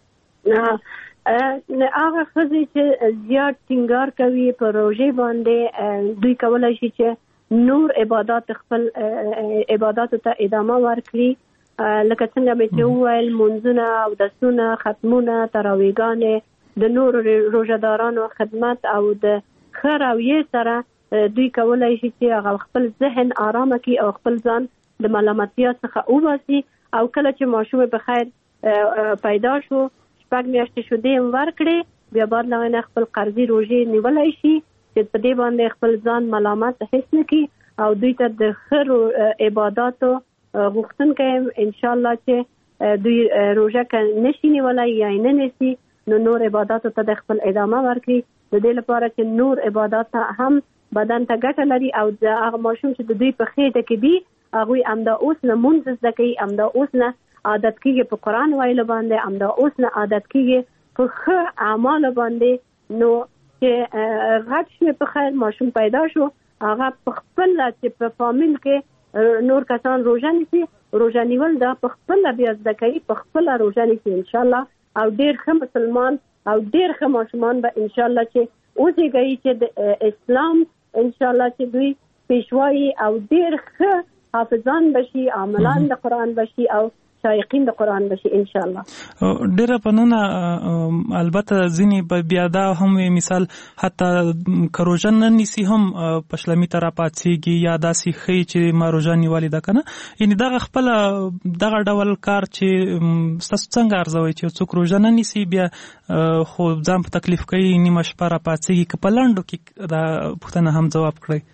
هغه ښځې چې زیات ټینګار کوي په روژې باندې، دوی کولی شي چې نور عبادات خپل عباداتو ته ادامه ورکړي، لکه څنګه مې چې وویل منځونه او دسونه، ختمونه، تراویحګانې، د نورو روژهدارانو خدمت او د ښه رویې سره دوی کولی شي چې هغه خپل ذهن آرامه کړي او خپل ځان د ملامتیا څخه وباسي. او کله چې ماشوم په خیر پیدا شو، 6 میاشتې شیدې هم ورکړي، بیا بعد له هغه خپل قرضي روژې نیولی شي چې په دې باندې خپل ځان ملامت حس نه کړي او دوی ته د ښه عباداتو غوښتونکی ان شاء الله چې دوی روژه که نشي نیولی یا نه نیسي نو نور عباداتو ته د خپل ادامه ورکړي، د دې لپاره چې نور عبادات هم بدن ته ګټه لري او د هغه ماشوم چې د دوی په خېټه کې دي هغوی همدا اوس نه مونځ زده کوي، همدا اوس نه عادت کېږي په قرآن ویلو باندې، همدا اوس نه عادت کېږي په ښه اعمالو باندې. نو چې غټ شوی په خیر ماشوم پیدا شو، هغه په خپله چې په فامیل کې نور کسان روژه نیسي، روژه نیول دا په خپله بیا زده کوي، په خپله روژه نیسي ان شاء الله، او ډېر ښه مسلمان او ډېر ښه ماشومان به ان شاء الله چې وزېږوي چې د اسلام ان شاء الله چې دوی پیشوایي او ډېر ښه حافظان بشي، عاملان د قرآن بشي او شایقین د قرآن بشي ان شاء الله. ډېره پنونه. البته ځینې بیا دا هم مثال حتی که روژه نه نیسي هم پشلمي ته راپاڅېږي یا داسې ښیي چې ما روژه نیولې ده که نه، یعنې دغه خپله دغه ډول کار چې ستاسو څنګه ارزوئ چې څوک روژه نه نیسي بیا خو ځان په تکلیف کوي، نیمه شپه راپاڅېږي، که په لنډو کې دا پوښتنه هم ځواب کړئ.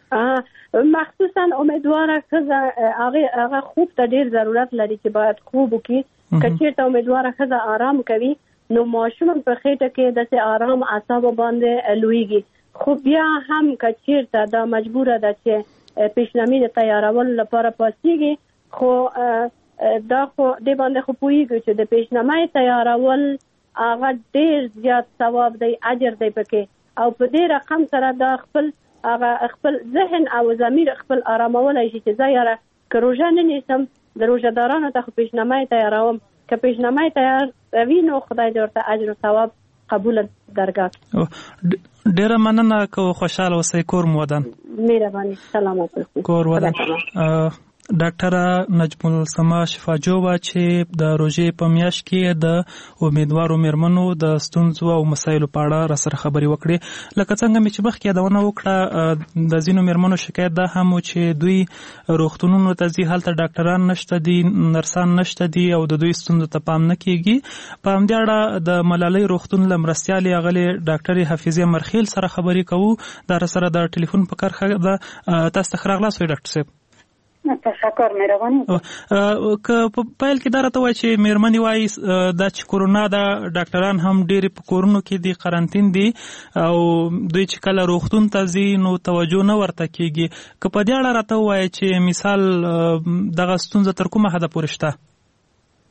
مخصوصا امیدواره ښځه هغه خوب ته ډېر ضرورت لري چې باید خوب وکړي. که چېرته امیدواره ښځه آرام کوي نو ماشوم په خېټه کې داسې آرام اعصابو باندې لویږي. خو بیا هم که چېرته دا مجبوره ده چې پیشنمي د تیارولو لپاره پاڅېږي، خو دا خو دې باندې خو پوهېږو چې د پیشنمۍ تیارول هغه ډېر زیات ثواب دی، اجر دی پکې، او په دې رقم سره دا خپل ذهن او ضمیر خپل آرامولی شي چې زه یاره که روژه نه نیسم د روژهدارانو ته خو پیشنمۍ تیاروم، که پیشنمۍ تیاروي نو خدای دې ورته اجر و ثواب قبول درګاه کړي. ډېره مننه، که خوشحاله اوسئ. کور مو ودان. مهرباني. سلامت اوسئ. کور ودان. ډاکټره نجم السما شفاجوبه چې د روژې په میاشت کې د امیدوارو مېرمنو د ستونزو او مسایلو په اړه راسره خبرې وکړې. لکه څنګه مې چې مخکې یادونه وکړه، د ځینو مېرمنو شکایت دا هم و چې دوی روغتونونو ته ځي، هلته ډاکټران نشته دي، نرسان نشته دي او د دوی ستونزو ته پام نه کېږي. په همدې اړه د ملالۍ روغتون له مرستیالې اغلې ډاکټرې حافظې مرخیل سره خبرې کوو. دا راسره د ټلیفون په کرښه ده. تاسو ته ښه راغلاست وایي ډاکټر صاحب. تشکر، مهرباني. که په پیل کې دا راته وایي چې مېرمنې وایي دا چې کورونا ده، ډاکټران هم ډېرې په کورونو کې دي، قرنطین دي، او دوی چې کله روغتون ته ځي نو توجه نه ورته کېږي. که په دې اړه راته ووایي چې مثال دغه ستونزه تر کومه حده پورې شته؟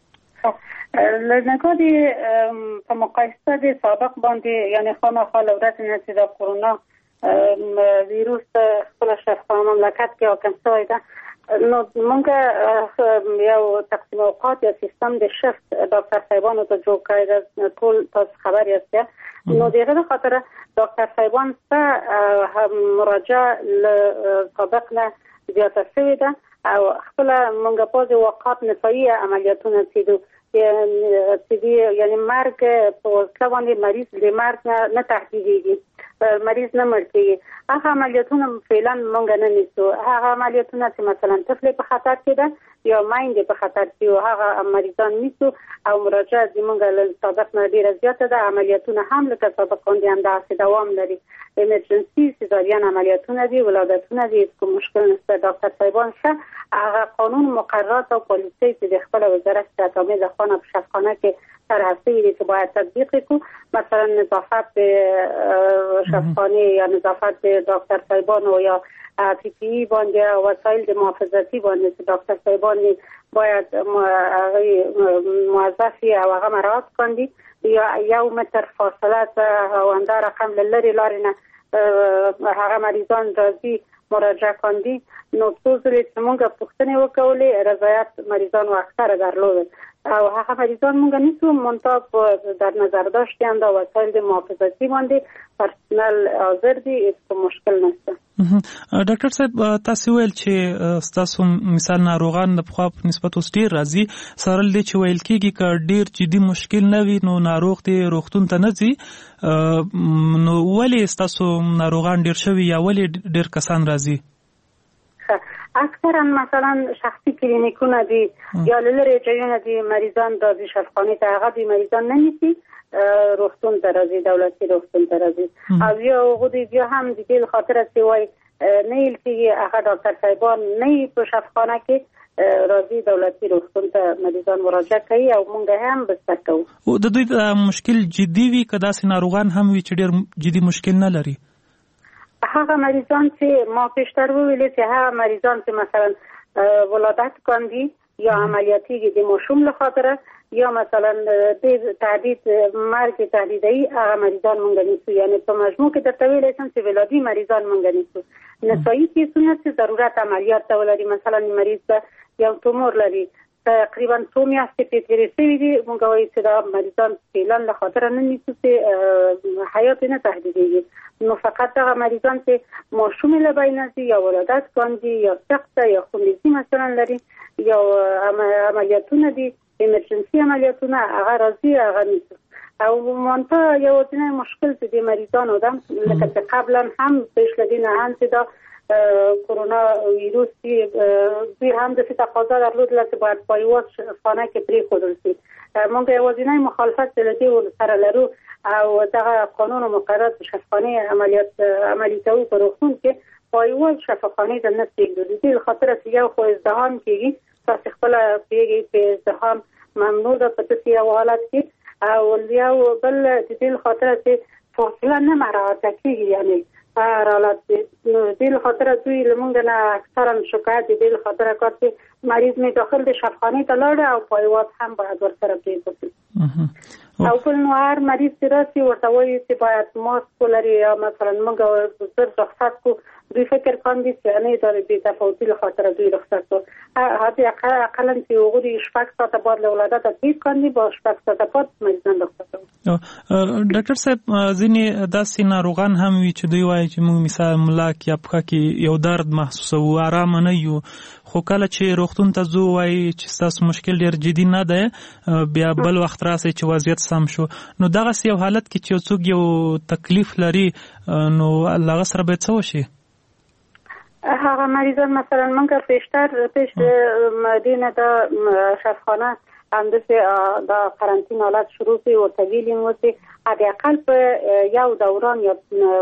لنگاه په مقایسه د سابق باندې یعنی خامخا ورځ نه چې د کرونا ویروس خپل شفافه مملکت کې حاکم شوی ده نو موږ یو تقسیم اوقات یا سیستم د شفت ډاکټر صاحبانو ته جوړ کړی ده ټول تاسو خبر یاست نو دغه خاطر ډاکټر صاحبان ته مراجعه ل سابق نه زیاته شوې ده او خپل موږ په وقات نسایي عملیاتونه تیدو یعنی مرگ په وسیله باندې مریض د مرګ نه تهدیدېږي مریض نه مړ کېږي هغه عملیاتونه فعلا موږ نه نیسو هغه عملیاتونه چې مثلا طفل په خطر کې ده یا میندې په خطر کې هغه مریضان نیسو او مراجعه زموږ له سابق نه ډېره زیاته ده عملیاتونه هم لکه سابق باندې همداسې دوام لري ایمرجنسي سیزارین عملیاتونه دي ولادتونه دي کوم مشکل نشته ډاکټر صاحبان شه هغه قانون مقررات او پالیسۍ چې د خپل وزارت صحت عامه د خانه په شفاخانه کې سرحدي دي چې باید تطبیق کړو مثلا نظافت شفاخانه یا نظافت ډاکټر صاحبان یا پی پی باندې وسایل د محافظتي باندې چې ډاکټر صاحبان باید موظفي او هغه مراعات کړي یا 1 متر فاصله او اندازه رقم لري لارینه هغه مریضان راځي مراجعه کاندي نو څوزلې چې موږ پوښتنه وکولې رضایت مریضان واکثره درلود او هغه مریضان موږ نیسو منتها در نظر داشتیم دا وسایل د محافظتي باندې پرسنل حاضر دي هیڅ مشکل نشته ډاکټر صاحب تاسو ویل چې تاسو مثال ناروغان د پخوا په نسبت اوس ډیر راځي سره دې چې ویل کېږي ک ډیر جدي مشکل نه وي نو ناروغ ته روغتون ته نه ځي نو ولې تاسو ناروغان ډیر شوي یا ولې ډیر کسان راځي اکثرا مثلا شخصی کلینیکونه دي یا لری ځایونه دي مریضان د شفاخانه ته هغه دي مریضان نه نیسي روغتون ته راځي دولتي روغتون ته راځي او یو غوډي بیا هم د دې خاطر چې وای نه یلتي هغه ډاکټر صاحبان نه په شفاخانه کې راځي دولتي روغتون ته مریضان مراجعه کوي او موږ هم بستر کوو او د دوی مشکل جدي وي کدا سي ناروغان هم وي چې ډېر جدي مشکل نه لري هغه مریضان چې ما پیشتر ویلې چې هغه مریضان چې مثلا ولادت کاندي یا عملیاتي د ماشوم له خاطر یا مثلا د تهدید مرګ تهدیدي هغه مریضان مونږ نیسو یعنی په مجموع کې د طویل اسم چې ولادي مریضان مونږ نیسو نسایي کیسونه چې ضرورت عملیات ته ولري مثلا مریض یو تومور لري تقریبا 2 میاشتې په تیرې شوي دي مونږ وایي چې دا مریضان فعلا له خاطر نه نیسو چې حیات نه تهدیدېږي نو فقط هغه مریضان چې ماشوم له بین دي یا ولادت کاندي یا سخت یا خونریزي مثلا لري یا عملیاتونه دي ایمرجنسي عملیاتونه هغه راځي هغه نیسو او منتها یو ځینې مشکل چې د مریضانو ده لکه چې قبلا هم پیش لدینه هم چې دا کرونا ویروس دوی هم د تقاضا درلود چې باید پایواز خانه کې پرېښودل شي موږ یوازینی مخالفت لدی سره لرو او دغه قانون مقررات شفاخانه عملی کوي په روغتون کې پایواز شفاخانه د نه پرېږدو د دې خاطر چې یو خو ازدحام کېږي تاسو خپل پیږي په ازدحام ممنوع ده په دې حالت کې او یو بل د دې خاطر چې فاصله نه مراعات کېږي یعنی حالات دې خاطر دوی لمونږ نه اکثرا شکایت دې خاطر کوي مریض می داخل د شفاخانه ته لاړ او پایواز هم باید ورسره پرېږدي او په نوار مریض چې راسي ورته وایي چې باید ماسک ولري یا مثلا موږ زر رخصت کو دوی فکر کوي چې نه دا به تفاوتي له خاطر دوی رخصت کو هغه اقلا چې وګوري شپږ ساعته بعد له ولادت تدریس کوي با شپږ ساعته بعد مریضان رخصت ډاکټر صاحب ځینې داسې ناروغان هم وي چې دوی وایي چې موږ مثال ملاک یا پخه کې یو درد محسوسو آرام نه یو خو کله چې روغتون ته ځو وایي چې تاسو مشکل ډیر جدي نه ده بیا بل وخت راسي چې وضعیت سم شو نو دغه یو حالت کې چې څوک یو تکلیف لري نو الله سره به څه وشي هغه مریضان مثلا موږ پیش مدینه د شفاخانه اندسه دا قرنطین حالت شروع شي او طویلیم وسی حداقل په یو دوران یا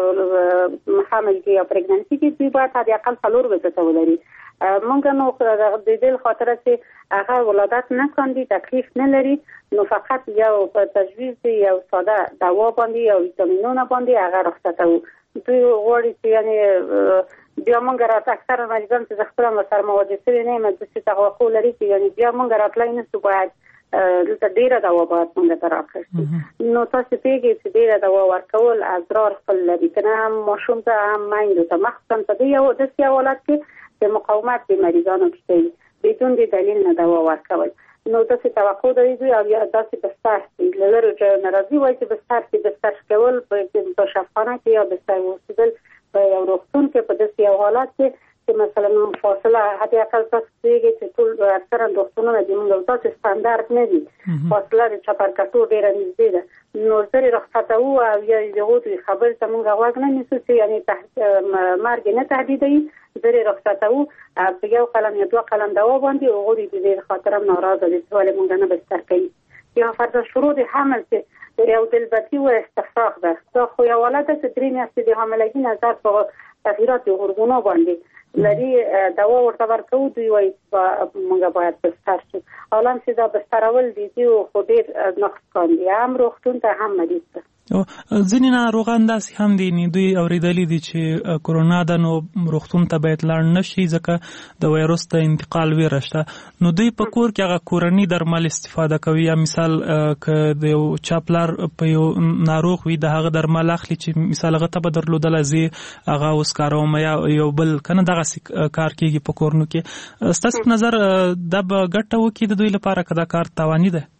حمل کې یا پرګننسي کې دوی باید حداقل 4 ورځې ولري مونږ نو د دې خاطر چې هغه ولادت نه کاندي تکلیف نه لري نو فقط یو په تجویز یو ساده دوا باندې یا ویټامینونه باندې هغه رخصتو دوی غوړي چې یعنی بیا مونږ راته اکثر مریضان چې خپل سره مواجه شوي نه مې د توقع لري چې یعنی بیا مونږ راتلای نه سو باید دلته ډیره دوا باید موږ ته راکړي. نو تاسو پیږئ چې ډیره دوا ورکول اضرار خپل لري، کنه هم ماشوم ته هم میندو ته، مخصوصا په دې حالت کې د مقاومت د مریضانو کې بدون د دلیل نه دوا ورکول. نو تاسو توقع لرئ او یا تاسو بستر لري چې ناراضي وایي چې بستر کول په شفاخانه کې یا بستر وسیدل په یو روغتون کې په داسې حالت کې مثلا فاصله حتی اقل تاسو پیږي چې ټول اکثرا روغتونونه د موږ تاسو ستاندارد نه دي، فاصله د چپرکټو ډیره نږدې ده. نو زری رخصتو او یا یو خبر ته موږ غوږ نه نیسو چې یعنی مرګ نه تهدیدوي، زری رخصتو په یو قلم یا 2 قلم دوا باندې او غوړي د دې خاطر هم ناراضه دي چې ولې موږ نه بستر کوي. یا فرض شروع د حمل چې یو دلبتی و استفراغ ده، دا خو یو ولادت چې 3 میاشتې د حاملګي نظر په تغییرات هورمونو باندې لري دوا ورته ورکو، دوی وایي موږ باید بستر شو. حالا چې دا بسترول دي خو ډېر نقص کاندي هم روغتون ته هم مریض ته. ځینې ناروغان داسې هم دي دوی اورېدلي دي چې کرونا ده نو روغتون ته باید لاړ نشي ځکه د وایرس د انتقال ویره شته. نو دوی په کور کې هغه کورني درمل استفاده کوي، یا مثال که د یو چا پلار په یو ناروغ وي د هغه درمل اخلي چې مثال هغه ته به درلودله زه هغه اوس کاروم یا یو بل کنه دغسې کار کېږي په کورنو کې. ستاسو په نظر دا به ګټه وکړي د دوی لپاره که دا کار تاواني ده؟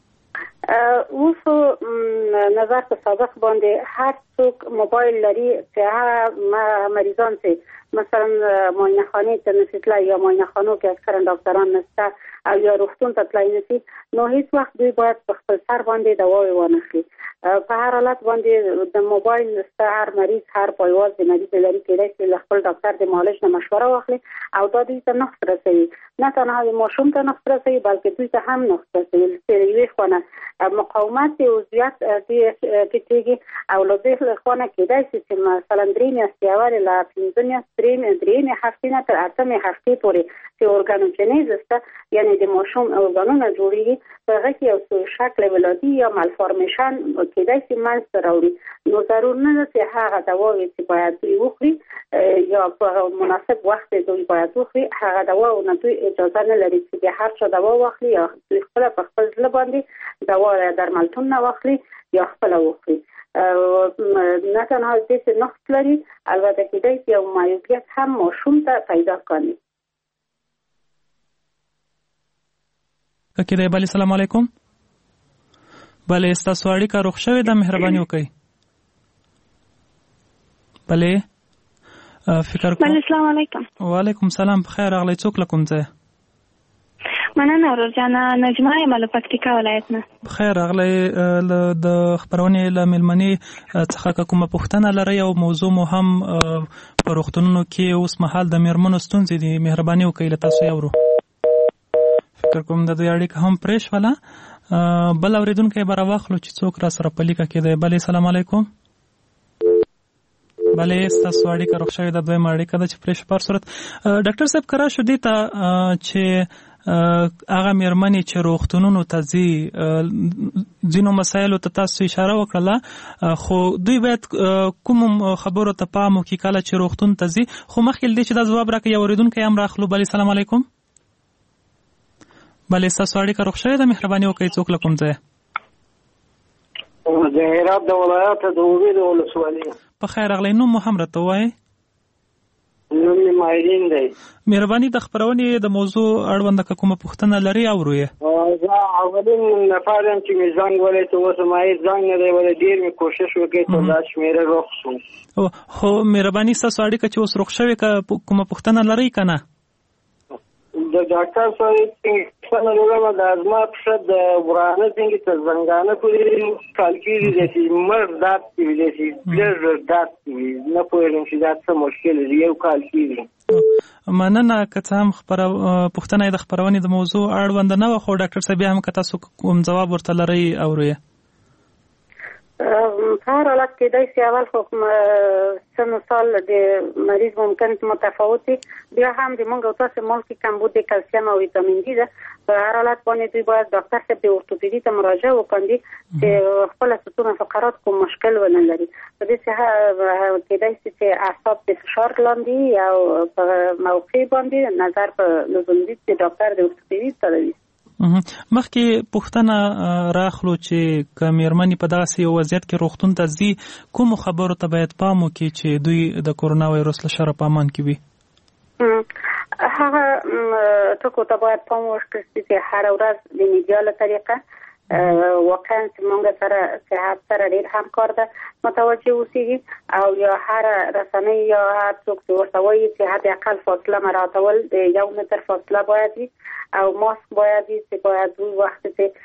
اوس نظر په سابق باندې هر څوک موبایل لري چې هغه مریضان چې مثلا معاینه خانه ته نشي تلای یا معاینه خانو کې اکثرا ډاکټران نشته او یا روغتون ته تلای نشي، نو هیڅ وخت دوی باید په خپل سر باندې دوا ونخلي. په هر حالت باندې د موبایل نشته هر مریض هر پایواز د مریض لري کېدای چې خپل ډاکټر د معالج نه مشوره واخلي او دا دوی ته نقص رسوي، نه تنها د ماشوم ته نقص رسوي بلکې دوی ته هم نقص رسوي. چې یوې خونه مقاومت او زیات کېږي او له دې خونه کېدای چې مثلا 3 میاشتې اول لا 15 میاشتې 3 هفتې نه تر 8 هفتې پورې چې اورګانوجنیز است، یعنی د ماشوم اورګانونه جوړیږي په هغه کې یو شکل ولادي یا مالفورمیشن کېدای چې منځته راوړي. نو ضرور نه ده چې هغه دواوې چې باید دوی وخوري یا په مناسب وخت دوی باید وخوري، هغه دواونه دوی اجازه نه لري چې د هر څه دوا واخلي یا دوی خپل په خپل ځل باندې دوا درملتون نه واخلي یا خپل وخوري. نه تنها دې چې نقص لري البته کېدای چې یو معیوبیت هم ماشوم ته پیدا کړي. کېدای بله سلام علیکم. بله ستاسو اړیکه روغ شوې ده، مهرباني وکړئ. بله فکر کوم. بله سلام علیکم. وعلیکم سلام، بخیر راغلی. څوک له کوم ځای؟ مننه ورورجانه، نجمه یم له پکتیکا ولایت نه. بخیر راغلی. د خپرونې له مېلمنې څخه که کومه پوښتنه لرئ او موضوع مو هم په روغتونونو کې اوس مهال د مېرمنو ستونزې دي، مهرباني وکړئ له تاسو یې اورو. فکر کوم د دوی اړیکه هم پرېښوله. بل اورېدونکی به راواخلو چې څوک را سره په لیکه کې دی. بلې سلام علیکم. بلې ستاسو اړیکه روغ شوې ده، دویمه اړیکه ده چې پرېښه. په هر صورت ډاکټر صاحب که راشو دې ته چې هغه مېرمنې چې روغتونونو ته ځي ځینو مسایلو ته تاسو اشاره وکړله، خو دوی باید کومو خبرو ته پام وکړي کله چې روغتون ته ځي. خو مخکې له دې چې دا ځواب راکړي یو اورېدونکی هم راخلو. بلې سلام علیکم. بلې ستاسو اړیکه روغ شوې ده، مهرباني وکړئ. څوک له کوم ځای؟ د هرات د ولایت د اوبې د ولسوالۍ. په خیر راغلی. نوم مو هم راته ووایئ. نوم مې مایدین دی. مهرباني د خپرونې د موضوع اړونده که کومه پوښتنه لرئ اورو یې. زه اولین نفر یم چې مې زنګ ولی ته اوس مایې زنګ نه دی ولی ډېر مې کوشش وکړی ته دا شمېره روغ شو. خو مهرباني ستاسو اړیکه چې اوس روغ شوې که کومه پوښتنه لرئ که نه؟ د ډاکټر صاحب څنګه د ازما پښه د ورانه څنګه تر زنګانه پورې کال کېږي چې مر درد کوي چې ډېر درد کوي، نه پوهېږم چې دا څه مشکل دی، یو کال کېږي. مننه. که څه هم پوښتنه یې د خپرونې د موضوع اړونده نه وه، خو ډاکټر صاحب بیا هم که تاسو کوم ځواب ورته لرئ اورو یې. په هر حالت کېدای شي اول خو سن سال د مریض ممکن متفاوت وي، بیا هم د موږ او تاسو مال کې کمبود د کلسیم او ویټامین ډي ده. په هر حالت باندې دوی باید ډاکټر صاحب د اورتوپیدي ته مراجعه وکړي چې خپل ستون فقرات کوم مشکل ونه لري. په دې څه کېدای شي چې اعصاب د فشار لاندې او په موقع باندې نظر په لزوم دي چې ډاکټر د اورتوپیدي ته وي. مخکې پوښتنه راخلو چې که میرمنې په داسې یو وضعیت کې روغتون ته ځي کومو خبرو ته باید پام وکړي چې دوی د کورونا وایرس له شره په امان کې وي؟ هغه ټکو ته باید پام وکړي چې هر ورځ د میډیا له طریقه واقعا موږ سره صحت سره ډېر همکار ده متوجه اوسېږي او یا هر رسنۍ یا هر څوک چې ورته وایي چې حداقل فاصله مراعاتول د 1 متر فاصله باید وي او ماسک باید وي چې باید دوی وخت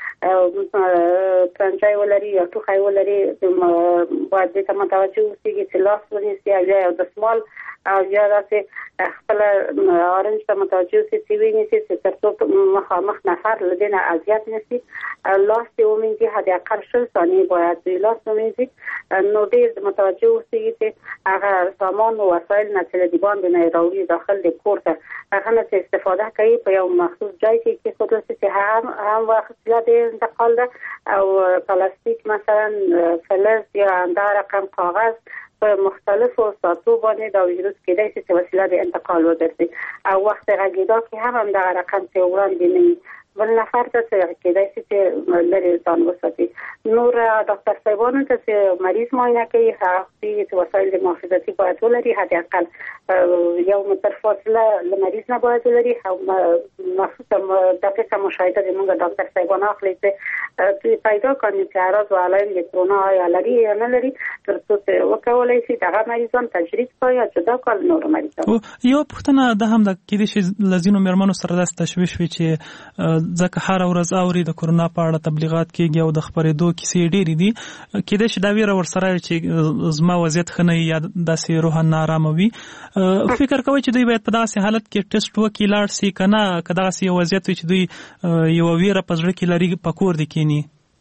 چې پرنجای ولري یا ټوخی ولري باید دې ته متوجه اوسېږي چې لاس ونیسي او یا دستمال او یا داسې خپل اورنج ته متوجه اوسي چې ونیسي چې تر څو مخامخ نفر له دې نه اذیت نشي لاس دې ومینځي حداقل 20 ثانیې باید دوی لاس ومینځي نو ډېر متوجه اوسي چې هغه سامان او وسایل نه چې د باندې نه راوړي داخل د کور ته هغه نه استفاده کوي په یو مخصوص ځای کې خود چې هم وسیله د انتقال ده او پلاستیک مثلا فلز یا دا رقم کاغذ په مختلفو ساتو باندې دا ویروس کېدای شي چې وسیله د انتقال وګرځي او وخت غږیدا کې هم دا رقم چې وړاندې نه بل نفر ته څه کېدای شي چې لري ځان وساتي. نور ډاکټر صاحبانو ته چې مریض معاینه کوي هغه چې وسایل د محافظتي باید ولري حداقل 1 متر فاصله له مریض نه باید ولري او مخصوصا دقیقه مشاهده د موږ ډاکټر صاحبانو اخلي چې پیدا کړي چې اعراض او علائم د کرونا یا لري یا نه لري تر څو وکولای شي دغه مریضان تجربه کوي یا جدا کول نور مریضان. یو پوښتنه ده هم د کېدې شي لزینو مېرمنو سره داسې تشویش وي چې ځکه هر ورځ اوري د کورونا په اړه تبلیغات کېږي او د خپرېدو کیسې ډېرې دي کېدای شي دا ویره ورسره چې زما وضعیت ښه نه وي یا داسې روحاً ناارامه وي فکر کوئ چې دوی باید په داسې حالت کې ټیسټ وکړي لاړ شي که نه که دغسې یو وضعیت وي چې دوی یوه ویره په زړه کې لري په کور دې کښېني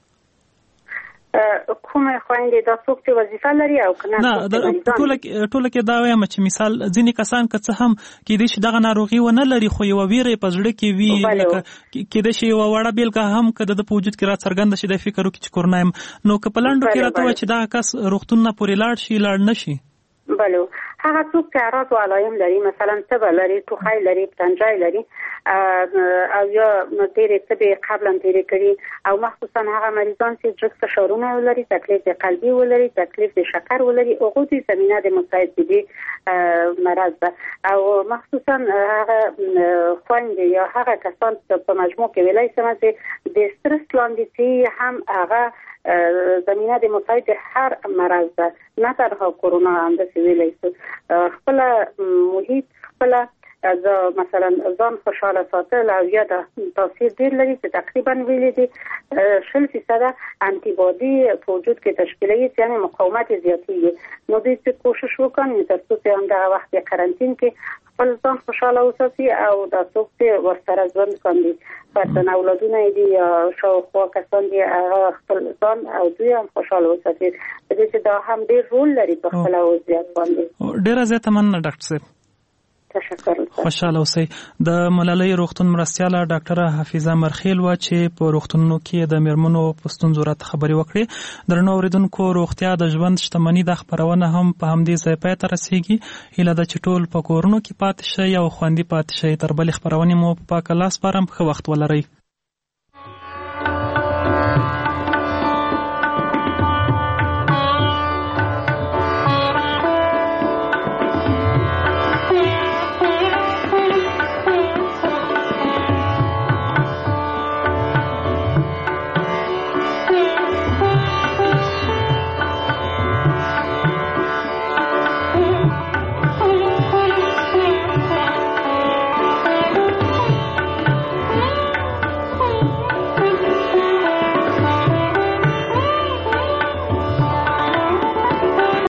کومه خويندې دا څوک چې وظیفه لري او کنه ټوله کې دا وایم چې مثال ځینې کسان که څه هم کېدای شي دغه ناروغي ونه لري خو یوه ویره په زړه کې وي لکه کېدای شي یوه وړه بیلګه هم که د په وجود کې راڅرګنده شي دی فکر وکړي چې کورونا یم نو که په لنډو کې راته وایي چې دغه کس روغتون نه پورې لاړ شي لاړ نه شي بله هغه څوک چې اعراض او علائم لري مثلا تبه لري ټوخی لري پرنجای لري او یا ډېرې تبې قبلا تېرې کړي او مخصوصا هغه مریضان چې جګ فشارونه ولري تکلیف قلبي ولري تکلیف د شکر ولري هغوی د زمینه د مساعدې مرض ده او مخصوصا هغه خویندې یا هغه کسان په مجموع کې ویلی سمه چې د سترس لاندې چې هم هغه زمینه د مساعد هر مرض ده نه تنها کورونا هم داسې ویلی شو خپل محیط خپل مثلا ځان خوشاله ساتل او یا د تاثیر ډېر لري چې تقریبا ویلي دي 60% انټي باډي په وجود کې تشکیلوي یعنې مقاومت زیاتېږي نو دوی چې کوشش وکړي تر څو چې همدغه وخت قرنطین کې خپل ځان خوشاله وساتي او دا څوک چې ورسره ژوند کوي پرته اولادونه دي یا شاوخوا کسان دي خپل ځان او دوی هم خوشاله وساتي د دې چې دا هم ډېر رول لري په خپل وضعیت باندې. ډېره زیاته مننه ډاکټر صاحب. خوشاله اوسئ. د ملالۍ روغتون مرستیاله ډاکټره حافظه مرخیل وه چې په روغتونونو کې د میرمنو په ستونزو راته خبرې وکړې. درنو اورېدونکو روغتیا د ژوند شتمني دا خپرونه هم په همدې ځای پای ته رسېږي. هیله ده چې ټول په کورونو کې پاتې شئ او خوندي پاتې شئ. تر بلې خپرونې مو په پاک الله سپارم. ښه وخت ولرئ.